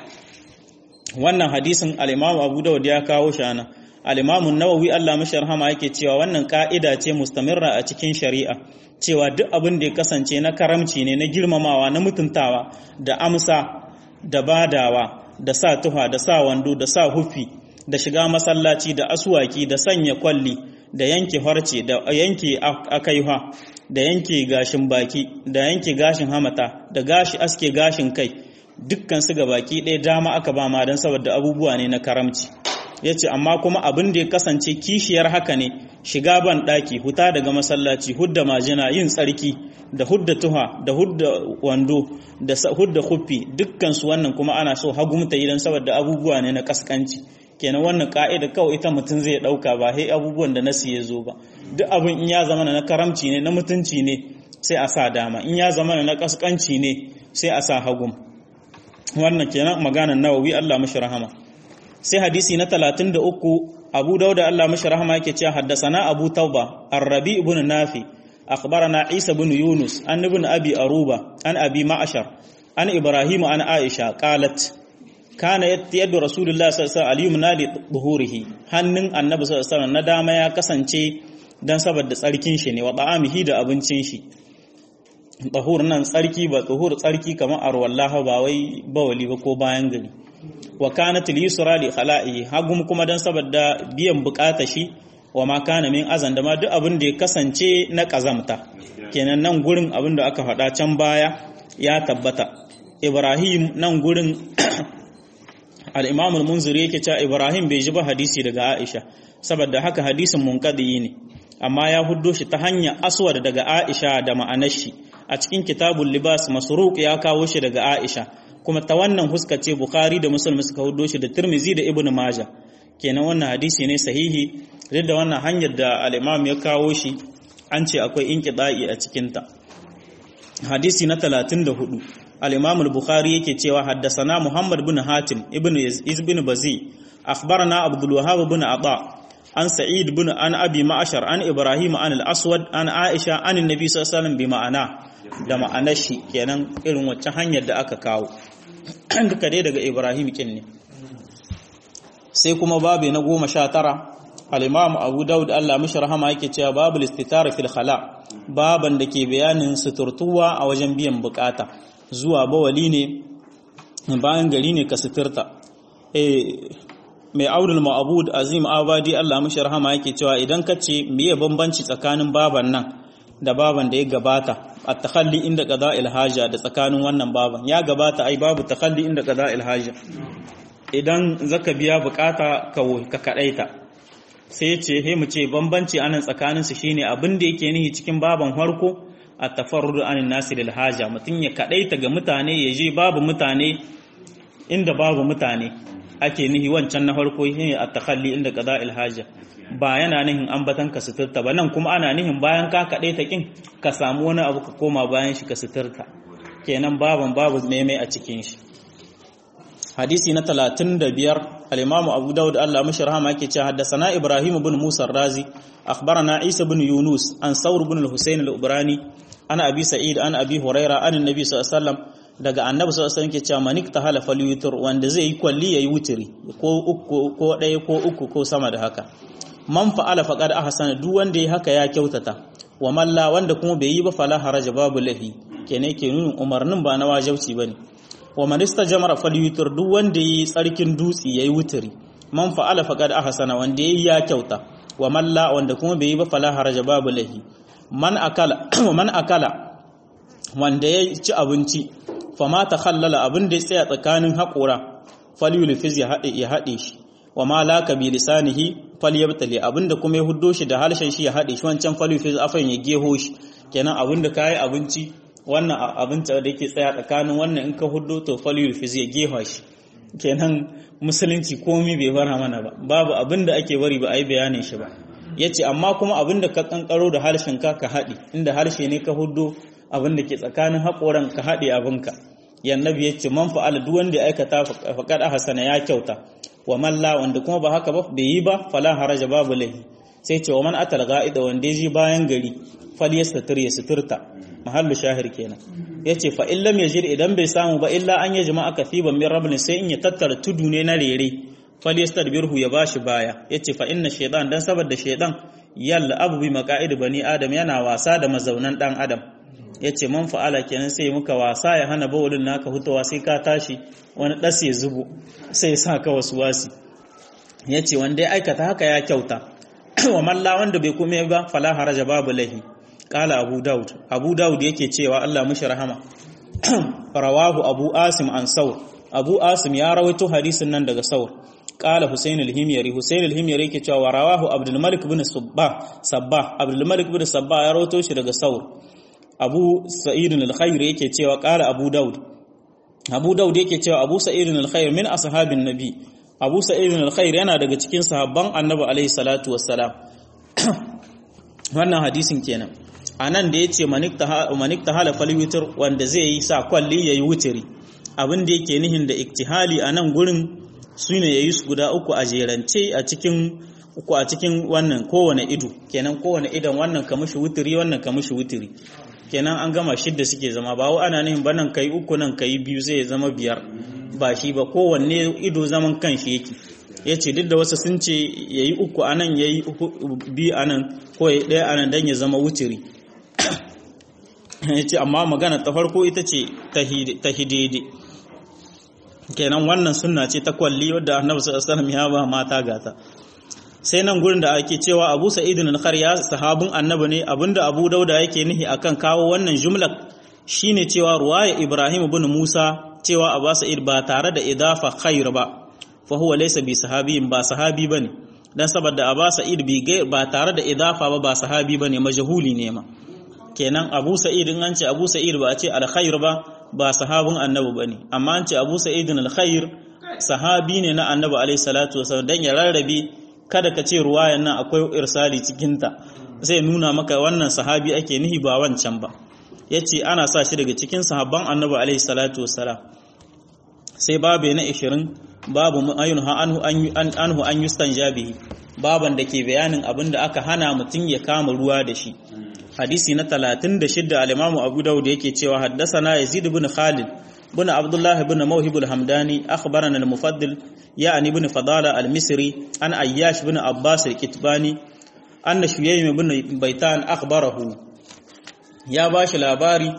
wannan hadisin al-Imam Abu Dawud ya kawo shi ana al-Imam an-Nawawi Allah mashi rahama yake cewa wannan ka'ida ce mustamirra a cikin shari'a cewa duk abin da ya kasance na karamci ne na girmamawa na mutuntawa da amsa da badawa da sa tuha da sa wando da sa hufi da shiga masallaci da aswaki da sanya kwalli da yanke harce da yanke akaiha da yanke gashin baki da yanke gashin hamata da aske gashin kai dukkan su baki ɗaya dama aka ba ma dan saboda abubuwa ne na karamci yace amma kuma abin da ya kasance kishiyar haka ne shiga ban daki huta daga masallaci hudda majina yin tsarki da hudda tuha da hudda wando da hudda khuffi dukkan su wannan kuma ana so hagumta idan saboda abubuwa ne na kaskanci kenan wannan ka'ida kawai ita mutun zai dauka ba sai abubuwan da nasu ya zo ba duk abin in ya zama na karamci ne na mutunci ne sai a sa dama in ya zama na kaskanci ne sai a sa hagum wannan kenan maganar Nawawi Allah mashi rahama sai hadisi na 33 Abu Dawud Allah mashi rahama yake cewa haddathana Abu Tawba Ar-Rabi ibn Nafi akhbarana Isa ibn Yunus an ibn Abi Aruba an Abi Ma'shar an Ibrahim an Aisha qalat kana yaddu Rasulullah sallallahu alaihi wasallam li dhuhurihi hannun Annabi sallallahu alaihi wasallam na dama ya kasance dan saboda tsarkin shi ne wa ta'amihi da abincin shi tahur nan tsarki ba tahur tsarki kamar arwallah ba wai bawali ba ko bayan gari wa kanat al-yusra li khala'i hagum kuma dan saboda biyan bukata shi wa ma kana min azan da ma duk abin da ya kasance na kazamta kenan nan gurin abin da aka faɗa can baya ya tabbata Ibrahim nan gurin al-Imam al-Munziri yake cewa Ibrahim bai ji ba hadisi daga Aisha saboda haka hadisin munqadi ne amma ya huddo shi ta hanya aswad daga Aisha da ma'anar shi a cikin kitabul libas Masruq ya kawo shi daga Aisha kuma ta wannan huska ce Bukhari da Muslim suka hudo shi da Tirmidhi da Ibn Majah kenan wannan hadisi ne sahihi duk da wannan hanyar da al-Imam ya kawo shi an ce akwai inqida'i a cikin ta hadisi na 34 al-Imam al-Bukhari yake cewa haddathana Muhammad bin Hatim ibn Bazi akhbarana Abdul Wahhab bin Ata an Sa'id bin an Abi Ma'shar an Ibrahim an al-Aswad an Aisha an Nabi sallallahu alaihi wasallam bi ma'ana da ma'anar shi kenan irin wacce hanyar da aka kawo duka dai daga Ibrahim kin ne sai kuma babu na 19 al-Imam Abu Dawud Allah mishi rahama yake cewa babul istitara fil khala baban da ke bayanin suturtuwa a wajen biyan bukata zuwa bawali ne bayan gari ne ka suturta mai audul ma'bud Azim Abadi Allah mishi rahama yake cewa idan kace meye bambanci tsakanin baban nan da baban da ya gabata at-takhalli inda qada'il haja da tsakanin wannan baban ya gabata ai babu takhalli inda qada'il haja idan zaka biya bukata ka kadaita sai ce he mu ce bambanci anan tsakanin su shine abin da yake nihi cikin baban farko at-tafarrud anin nasi lil haja mutun ya kadaita ga mutane yaje babu mutane inda babu mutane ake nihi wancan na farko shine at-takhalli inda qada'il haja ba yana nihin ambatan ka suturta ba nan kuma ana nihin bayan ka kadaita kin ka samu wani abu ka koma bayan shi ka suturta kenan babu maimai a cikin shi hadisi na 35 al-Imam Abu Dawud Allah mishi rahama yake cewa haddathana Ibrahim ibn Musa ar-Razi akhbarana Isa ibn Yunus an Thawr ibn al-Husayn al-Ubrani ana Abi Sa'id an Abi Huraira an Nabi sallallahu alaihi wasallam daga Annabi sallallahu alaihi wasallam yake cewa manik tahala falyutur wanda zai yi kwalli yayi wutiri ko uku ko ɗaya ko uku ko sama da haka man fa'ala faqad ahsana duk wanda yayi haka ya kyautata wa malla wanda kuma bai yi ba fala haraja babu lahi kenan ke nuna umarnin ba na wajibci bane wa man istajmara falyutur duk wanda yayi tsarkin dutsi yayi wutiri man fa'ala faqad ahsana wanda yayi ya kyauta wa malla wanda kuma bai yi ba fala haraja babu lahi man akala wanda ya ci abinci fama ta khallala abin da ya tsaya tsakanin haƙora falyulfiz ya haɗe shi wa ma laka bi lisanihi falyabtali abinda kuma ya huddo shi da harshen shi ya hade shi wancan falyufiz afan ya geho shi kenan abinda kai abinci wannan abinci da yake tsaya tsakanin wannan in ka huddo to falyufiz ya geho shi kenan musulunci komai bai fara mana ba babu abinda ake bari ba ai bayanin shi ba yace amma kuma abinda ka kankaro da harshen ka hade inda harshe ne ka huddo abinda ke tsakanin hakoran ka hade abinka yannabi yace man fa'ala duk wanda ya aikata faqad ahsana ya kyauta wa man la wanda kuma ba haka ba bai yi ba fala haraja babu lahi sai ce wa man atal ga'ida wanda ya ji bayan gari falyastatir ya suturta mahallu shahir kenan yace fa illam yajid idan bai samu ba illa an ya jama'a kathiban min rabbin sai in ya tattara tudu ne na rere falyastadbirhu ya bashi baya yace fa inna shaytan dan saboda shaytan yalla abu bi maqa'id bani adam yana wasa da mazaunan dan adam yace man fa'ala kenan sai muka wasa ya hana bawulin naka hutawa sai ka tashi wani das ya zubo sai sa ka waswasi yace wanda ya aikata haka ya kyauta wa malla wanda bai kome ba fala haraja babu lahi qala abu daud yake cewa Allah mushi rahama rawahu abu asim an saur abu asim ya rawaito hadisin nan daga saur qala husayn al-himyari yake cewa rawahu abdul malik ibn sabbah abdul malik ibn sabbah ya rawaito shi daga saur abu sa'id al-khair yake cewa qala abu daud yake cewa abu sa'id al-khair min ashabin nabi abu sa'id al-khair yana daga cikin sahabban annabi alaihi salatu wassalam wannan hadisin kenan anan da yace manikta hala fal witr wanda zai yi sa kwalli yayi wutiri abin da yake nihin da iktihali anan gurin sune yayi su guda uku a jerance a cikin wannan kowane ido kenan kowane idan wannan kamishi wutiri wannan kamishi wutiri kenan an gama shidda suke zama ba wa ana nihin banan kai uku nan kai biyu zai zama biyar ba shi ba kowanne ido zaman kanshi yake yace duk da wasu sun ce yayi uku anan yayi biyu anan ko yayi daya anan dan ya zama wutiri yace amma magana ta farko ita ce tahididi kenan wannan sunna ce ta kwalli wadda Annabi sallallahu alaihi wasallam ya ba mata gata sai nan gurin da ake cewa Abu Sa'id al-Khariya sahabin Annabi ne abinda Abu Dauda yake nihi akan kawo wannan jumlar shine cewa ruwaya Ibrahim ibn Musa cewa Abu Sa'id ba tare da idafa khair ba fa huwa laysa bi sahabiyin ba sahabi bane dan saboda Abu Sa'id ba tare da idafa ba sahabi bane majhuli ne ma kenan Abu Sa'id in an ce Abu Sa'id ba a ce al-khair ba sahabin Annabi bane amma an ce Abu Sa'id al-Khair sahabi ne na Annabi alaihi salatu wasallam dan ya rarrabe kada ka ce ruwayan nan akwai irsali cikin ta zai nuna maka wannan sahabi ake nihi ba wancan ba yace ana sa shi daga cikin sahabban Annabi alaihi salatu wasallam sai babu na 20 babu ayunha anhu an yustanjabihi baban da ke bayanin abinda aka hana mutun ya kama ruwa da shi hadisi na 36 al-Imam Abu Dawud yake cewa haddathana Yazid ibn Khalid ibn Abdullah ibn Mawhib al-Hamdani akhbarana al-Mufaddil ya'ni ibn Fadala al-Misri an Ayyash ibn Abbas al-Kitbani anna Shuyaym ibn Baitan akhbarahu ya bashi labari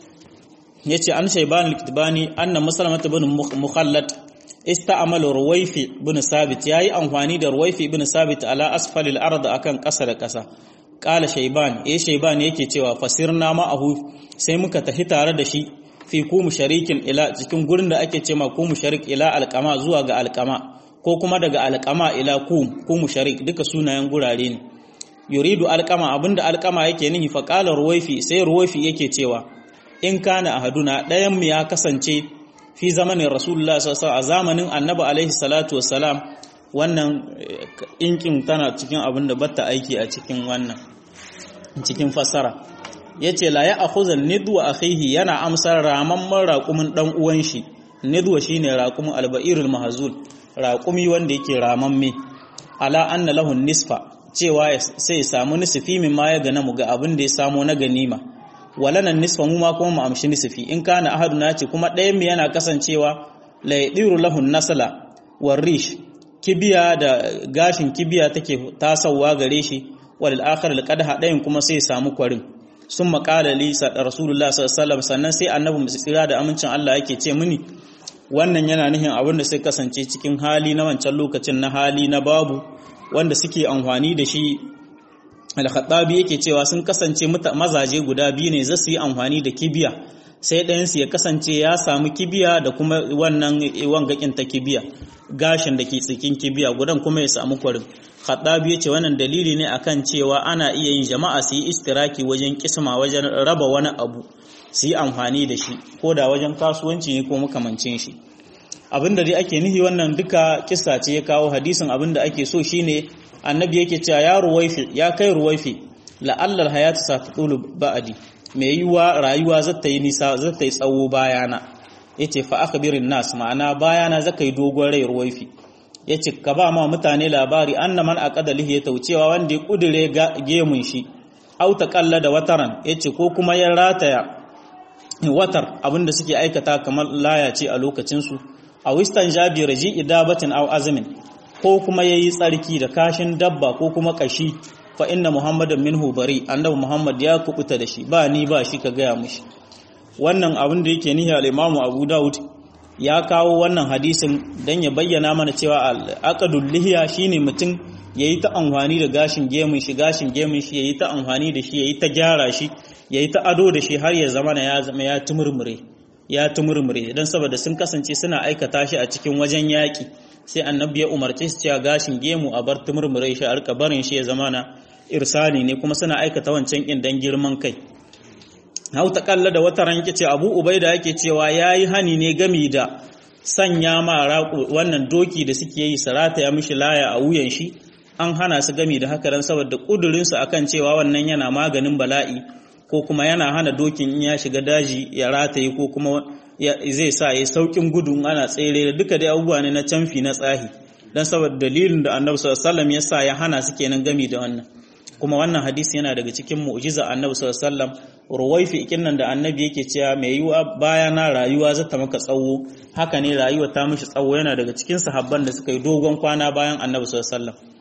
yace an Shayban al-Kitbani anna Muslimah ibn Mukhallad ista'amala Ruwayfi ibn Sabit yayi amfani da Ruwayfi ibn Sabit ala asfal al-ard akan kasa da kasa qala Shayban yake cewa fasirna ma'ahu sai muka tafi tare da shi fi kumu sharikin ila cikin gurin da ake cewa kumu sharik ila alqama zuwa ga alqama ko kuma daga alqama ila kumu sharik duka sunayen gurare ne yuridu alqama abinda alqama yake nihi fa qala Ruwayfi sai Ruwayfi yake cewa in kana ahaduna dayan mu ya kasance fi zamanin Rasulullah sallallahu alaihi wasallam a zamanin Annabi alaihi salatu wassalam wannan inkin tana cikin abin da batta aiki a cikin wannan cikin fasara yace la ya akhuzan nidwa akhihi yana amsar ramamman raqumin dan uwan shi nidwa shine raqumin albairul mahzul raqumi wanda yake ramamme ala anna lahu nisfa cewa sai ya samu nisfi min ma ya gana mu ga abin da ya samu na ganima walana nisfa mu ma kuma mu amshi nisfi in kana ahaduna ce kuma ɗayan mu yana kasancewa la yadiru lahu nasla warish kibiya da gashin kibiya take tasawa gare shi wal akhir al qadha dayin kuma sai samu kwarin sun maqala li rasulullah sallallahu alaihi wasallam sannan sai annabi mu tsira da amincin Allah yake ce mini wannan yana nihin abin da sai kasance cikin hali na wancan lokacin na hali na babu wanda suke amfani da shi al-Khattabi yake cewa sun kasance mazaje guda biyu ne za su yi amfani da kibiya sai ɗayansu ya kasance ya samu kibiya da kuma wannan wangakin ta kibiya gashin da ke tsikin kibiya gudan kuma ya samu kwarin. Khattabi ya ce wannan dalili ne akan cewa ana iya yin jama'a su yi istiraki wajen kisma wajen raba wani abu su yi amfani da shi ko da wajen kasuwanci ne ko makamancin shi. Abinda dai ake nihi wannan duka kissa ce ya kawo hadisin, abinda ake so shine annabi yake cewa ya ruwaifi ya kai ruwaifi la'allal hayatu satulu ba'di mai yiwa rayuwa zata yi nisa zata yi tsawo bayana, yace fa akhbirin nas ma'ana bayana zaka yi dogon rai ruwaifi, yace ka ba ma mutane labari annaman aqada lihiyata cewa wanda ya kudure gemun shi au taqallada wataran, yace ko kuma ya rataya watar abinda suke aikata kamar laya ce a lokacin su, a wistan jabi raji idabatin aw azmin, ko kuma yayi tsarki da kashin dabba ko kuma kashi, fa inna muhammadan minhu bari, annabi muhammad ya kubuta da shi ba ni ba shi ka gaya mushi. Wannan abin da yake nihi al-imamu abu daud ya kawo wannan hadisin dan ya bayyana mana cewa al-aqdul lihiya shine mutum yayi ta amfani da gashin gemun shi yayi ta amfani da shi yayi ta gyara shi yayi ta ado da shi har ya zama ya tumurmure dan saboda sun kasance suna aikata shi a cikin wajen yaki, sai annabi ya umarce su cewa gashin gemu a bar tumurmure shi a rika barin shi ya zama na irsani ne, kuma suna aikata wancan kin dan girman kai. Hau ta kalla da wata ranke ce Abu Ubaida yake cewa yayi hani ne gami da sanya ma wannan doki da suke yi sarata ya mishi laya a wuyan shi, an hana su gami da haka dan saboda kudurin su akan cewa wannan yana maganin bala'i ko kuma yana hana dokin in ya shiga daji ya rataye ko kuma zai sa ya saukin gudun ana tsere, duka dai abubuwa ne na canfi na tsahi dan saboda dalilin da Annabi sallallahu alaihi wasallam ya sa ya hana su kenan gami da wannan. Kuma wannan hadisi yana daga cikin mu'jiza Annabi sallallahu alaihi wasallam, ruwaifi ikinnan da Annabi yake cewa mai yiwa bayana rayuwa za ta maka tsawo, haka ne rayuwa ta mishi tsawo, yana daga cikin sahabban da suka yi dogon kwana bayan Annabi sallallahu alaihi wasallam.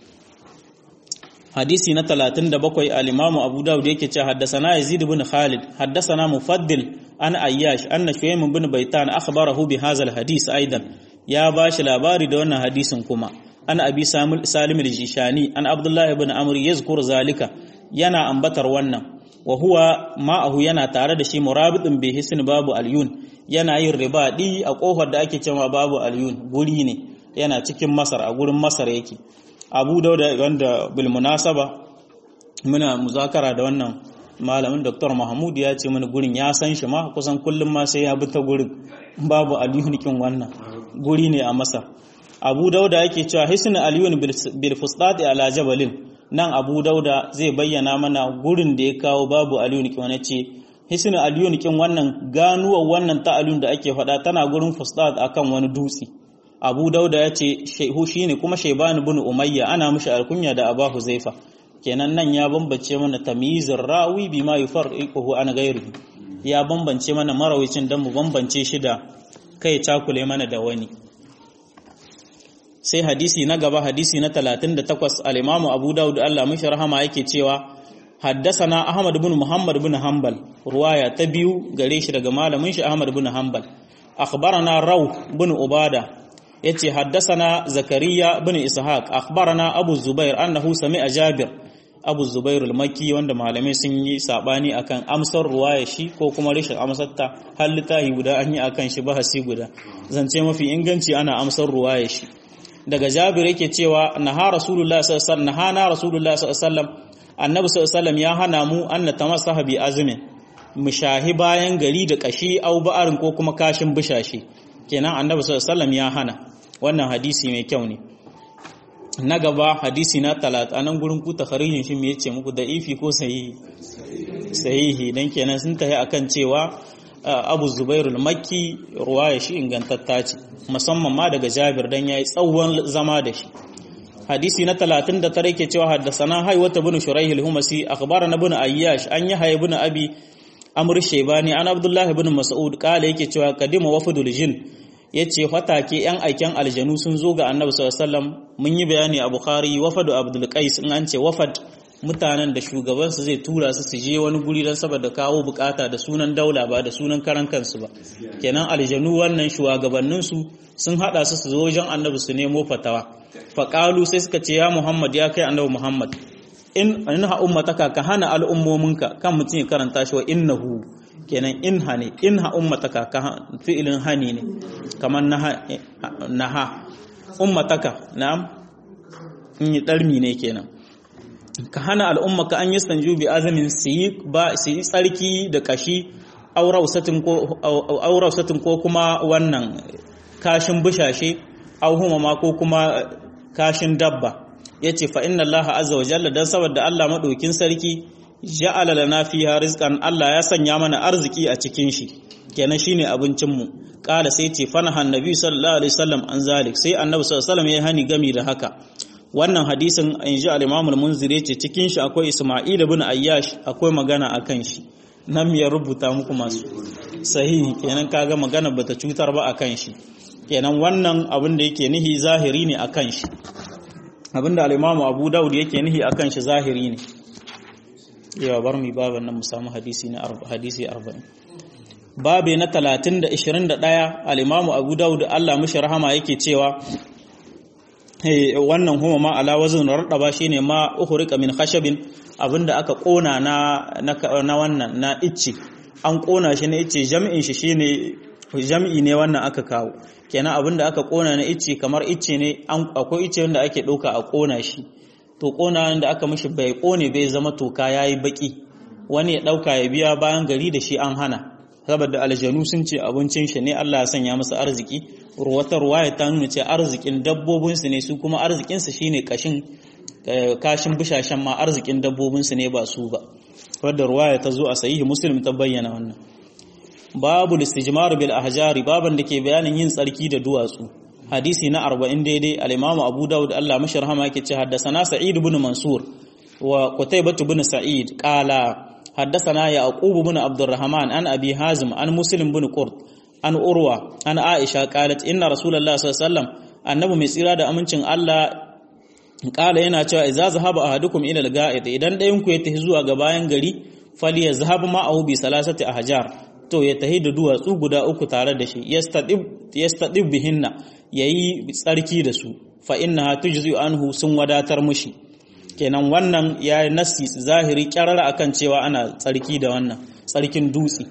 Hadisi na 37 al-Imam Abu Dawud yake cewa haddathana Yazid ibn Khalid haddathana Mufaddil an Ayyash anna Shuaym ibn Baitan akhbarahu bi hadha al-hadith aidan, ya bashi labari da wannan hadisin kuma an Abi Salim al-Jishani an Abdullah ibn Amr yazkur zalika, yana ambatar wannan wa huwa ma'ahu yana tare da shi murabitun bi hisn babu al-yun, yana yin ribadi a kofar da ake cewa babu al-yun, guri ne yana cikin Masar, a gurin Masar yake. Abu Dauda wanda bil munasaba muna muzakara da wannan malamin Dr. Mahmud ya ce mana gurin ya san shi ma kusan kullum ma sai ya bi ta gurin, babu al-yun kin wannan guri ne a Masar. Abu Dauda yake cewa hisn al-yun bil fustati ala jabalin, nan Abu Dauda zai bayyana mana gurin da ya kawo babu al-yun kin wannan ce hisn al-yun kin wannan ganuwar wannan ta al-yun da ake faɗa tana gurin fustat akan wani dutse. Abu Dauda ya ce shehu shine kuma Shayban ibn Umayya, ana mishi alkunya da Abu Huzaifa, kenan nan ya bambance mana tamyizir rawi bima yufarriquhu an ghairihi, ya bambance mana marawicin dan mu bambance shi da kai cakule mana da wani. Sai hadisi na gaba, hadisi na 38 al-Imam Abu Dawud Allah mishi rahama yake cewa haddasana Ahmad ibn Muhammad ibn Hanbal, ruwaya ta biyu gare shi daga malamin shi Ahmad ibn Hanbal. Akhbarana Rawh ibn Ubada yace haddasana Zakariya ibn Ishaq akhbarana Abu Zubair annahu sami'a Jabir, Abu Zubair al-Makki wanda malamai sun yi sabani akan amsar ruwaya shi ko kuma rashin amsarta, halitahi guda an yi akan shi bahasi guda, zance mafi inganci ana amsar ruwaya shi. Daga Jabir yake cewa naha Rasulullah sallallahu alaihi wasallam annabi sallallahu alaihi wasallam ya hana mu an natamassaha bi azmin, mushahi bayan gari da kashi au ba'arin ko kuma kashin bishashi, kenan annabi sallallahu alaihi wasallam ya hana. Wannan hadisi mai kyau ne. Na gaba hadisi na 30 anan gurin ku takharijin shi me yace muku da ifi ko sahihi dan kenan sun tahi akan cewa Abu Zubair al-Makki ruwaya shi ingantatta ce, musamman ma daga Jabir dan yayi tsawon zama da shi. Hadisi na 39 yake cewa haddathana Haywata ibn Shuraih al-Humasi akhbarana ibn Ayyash an Yahya ibn Abi Amr Shaybani an Abdullah ibn Mas'ud kala yake cewa kadima wafdul jin, yace fatake yan aiken aljanu sun zo ga Annabi sallallahu alaihi wasallam. Mun yi bayani a Bukhari wafadu Abdul Qais, in an ce wafad mutanen da shugabansu zai tura su je wani guri don saboda kawo bukata da sunan daula ba da sunan karan kansu ba, kenan aljanu wannan shugabanninsu sun hada su zo wajen Annabi su nemo fatawa. Faqalu sai suka ce ya Muhammad, ya kai Annabi Muhammad, in ha ummataka ka hana al'ummominka, kan mutum ya karanta shi wa innahu kenan inha ne inha ummataka ka fi'ilin hani ne kamar naha ummataka na'am in yi darmi ne kenan ka hana al'umma ka an yi sanju bi azamin su yi tsarki da kashi aurausatin ko kuma wannan kashin bushashe auhuma ma ko kuma kashin dabba yace fa inna allaha azza wa jalla dan saboda Allah madaukin sarki ja'ala lana fiha rizqan Allah ya sanya mana arziki a cikin shi kenan shine abincin mu kala sai ce fanaha annabi sallallahu alaihi wasallam an zalik sai annabi sallallahu alaihi wasallam ya hani gami da haka wannan hadisin inji al-Imam al-Munziri ce cikin shi akwai Isma'il ibn Ayyash akwai magana akan shi nan ya rubuta muku masu sahihi kenan kaga magana bata cutar ba akan shi kenan wannan abin da yake nihi zahiri ne akan shi abinda al-Imam Abu Dawud yake nihi akan shi zahiri ne yawa bar mu baban nan mu samu hadisi 40 babe na 30 da 21 al-Imam Abu Dawud Allah mishi rahama yake cewa wannan huma ma ala wazn radaba shine ma ukhriqa min khashabin abinda aka kona na wannan na icci an kona shi ne icci jami'in shi shine jami'i ne wannan aka kawo kenan abinda aka kona na icci kamar icce ne akwai icce wanda ake dauka a kona shi to kona da aka mishi bai kone bai zama toka yayi baki wani ya dauka ya biya bayan gari da shi an hana saboda aljanu sun ce abincin shi ne Allah ya sanya masa arziki wata ruwaya ta nuna ce arzikin dabbobin su ne su kuma arzikin su shine kashin bishashen ma arzikin dabbobin su ne ba su ba wadda ruwaya ta zo a sahihi Muslim ta bayyana wannan babu istijmar bil ahjari baban da ke bayanin yin tsarki da duwatsu hadisi na 40 daidai al-Imam Abu Dawud Allah mashi rahama yake ce haddathana Sa'id ibn Mansur wa Qutaybah ibn Sa'id qala haddathana Yaqub ibn Abdurrahman an Abi Hazim an Muslim ibn Qurt an Urwa an Aisha qalat inna Rasulullah sallallahu alaihi wasallam annabi mai tsira da amincin Allah qala yana cewa idza zahaba ahadukum ila al-ga'id idan dayan ku ya tafi zuwa ga bayan gari falyazhab ma'ahu bi salasati ahjar to ya tahi da duwatsu guda uku tare da shi yastadib bihinna yayi tsarki da su fa innaha tujzi anhu sun wadatar mushi kenan wannan yayi nasi zahiri kyarara akan cewa ana tsarki da wannan tsarkin dutse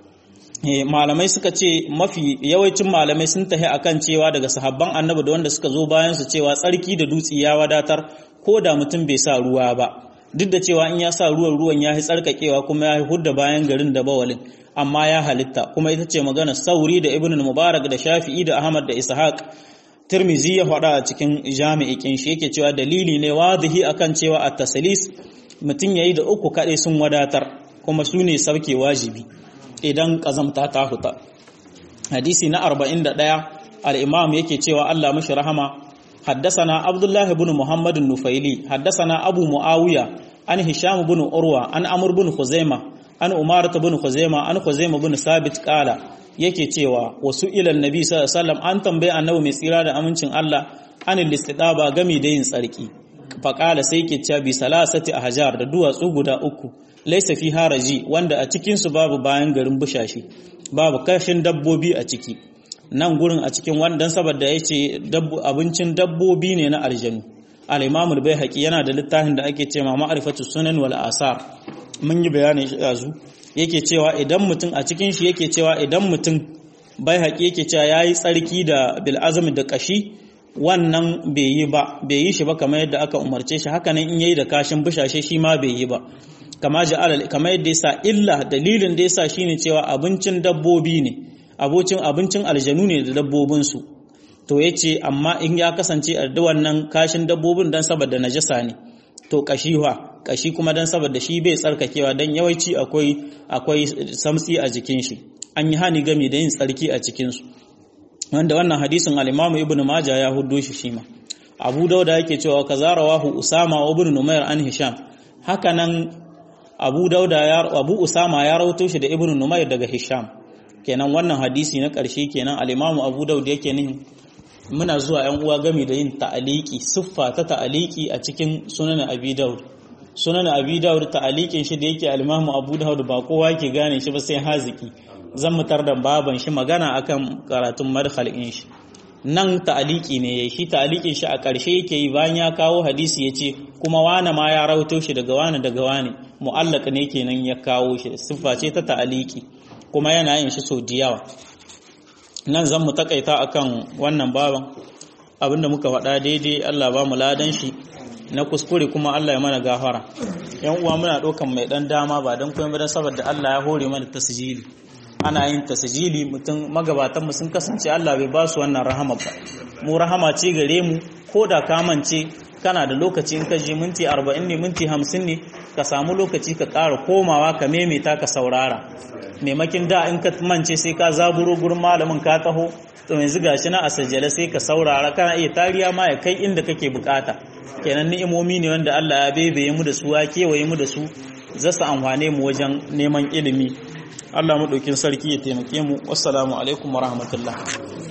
malamai suka ce mafi yawancin malamai sun tahi akan cewa daga sahabban annabi da wanda suka zo bayan su cewa tsarki da dutse ya wadatar ko da mutum bai sa ruwa ba duk da cewa in ya sa ruwan ya yi tsarkakewa kuma ya hudda bayan garin da bawalin amma ya halitta kuma ita ce magana Sauri da Ibn Mubarak da Shafi'i da Ahmad da Ishaq Tirmizi ya faɗa a cikin jami'ikin shi yake cewa dalili ne wadihi akan cewa at-taslis mutum yayi da uku kade sun wadatar kuma su ne sauke wajibi idan kazamta ta huta hadisi na 41 al-Imam yake cewa Allah mashi rahama حدثنا عبد الله بن محمد النفيلي حدثنا أبو معاوية عن هشام بن أروى عن عمرو بن خزيمة عن أمارة بن خزيمة عن خزيمة بن ثابت قال yake cewa wasu ilan nabi sallallahu alaihi wasallam an tambaye annabi mai tsira da amincin Allah anil istidaba gami da yin tsarki fa qala sai yake cewa bi salasati ahjar da duwatsu guda uku laysa fi haraji wanda a cikin su babu bayan garin bushashi babu kashin dabbobi a ciki nan gurin a cikin wannan saboda yace abincin dabbobi ne na aljanu al-Imam al-Baihaqi yana da littafin da ake cewa Ma'rifatus Sunan wal Asar mun yi bayanin shi azu yake cewa idan mutum a cikin shi yake cewa idan mutum Baihaqi yake cewa yayi tsarki da bil azmi da kashi wannan bai yi shi ba kamar yadda aka umarce shi haka nan in yayi da kashin bushashe shi ma bai yi ba kamar yadda yasa illa dalilin da yasa shine cewa abincin dabbobi ne abincin aljanu ne da dabbobinsu to yace amma in ya kasance a wannan kashin dabbobin dan saboda najasa ne to kashi kuma dan saboda shi bai tsarkakewa dan yawanci akwai samtsi a jikin shi an yi hani game da yin tsarki a cikin su wanda wannan hadisin al-Imam Ibn Majah ya huddo shi shima Abu Dawud yake cewa kaza rawahu Usama wa Ibn Numayr an Hisham hakanan Abu Usama ya rawato shi da Ibn Numayr daga Hisham kenan wannan hadisi na ƙarshe kenan al-Imam Abu Dawud yake nihin muna zuwa ƴan uwa game da yin ta'aliki siffa ta ta'aliki a cikin sunan Abi Dawud ta'alikin shi da yake al-Imam Abu Dawud ba kowa ke gane shi ba sai haziki zan mutar da baban shi magana akan karatun madkhal din shi nan ta'aliki ne yayi shi ta'alikin shi a ƙarshe yake yi bayan ya kawo hadisi yace kuma wani ma ya rawato shi daga wani mu'allaq ne kenan ya kawo shi siffa ce ta ta'aliki kuma yana yin shi sau da yawa. Nan zan mu takaita akan wannan baban, abinda muka faɗa daidai Allah ba mu ladan shi, na kuskure kuma Allah ya mana gafara. Yan uwa muna ɗaukan mai ɗan dama ba don kuma don saboda Allah ya hore mana tasjili. Ana yin tasjili, mutum magabatan mu sun kasance Allah bai ba su wannan rahama ba. Mu rahama ce gare mu, ko da ka mance kana da lokaci in ka je minti 40 ne minti 50 ne ka samu lokaci ka ƙara komawa ka maimaita ka saurara. Maimakin da in ka mance sai ka zaburo gurin malamin ka taho, to yanzu gashi na a sajjala sai ka saurara, kana iya tariya ma ya kai inda kake bukata. Kenan ni'imomi ne wanda Allah ya bebeye mu da su, ya kewaye mu da su, za su amfane mu wajen neman ilimi. Allah mu ɗaukin sarki ya taimake mu. Wassalamu alaikum wa rahmatullah.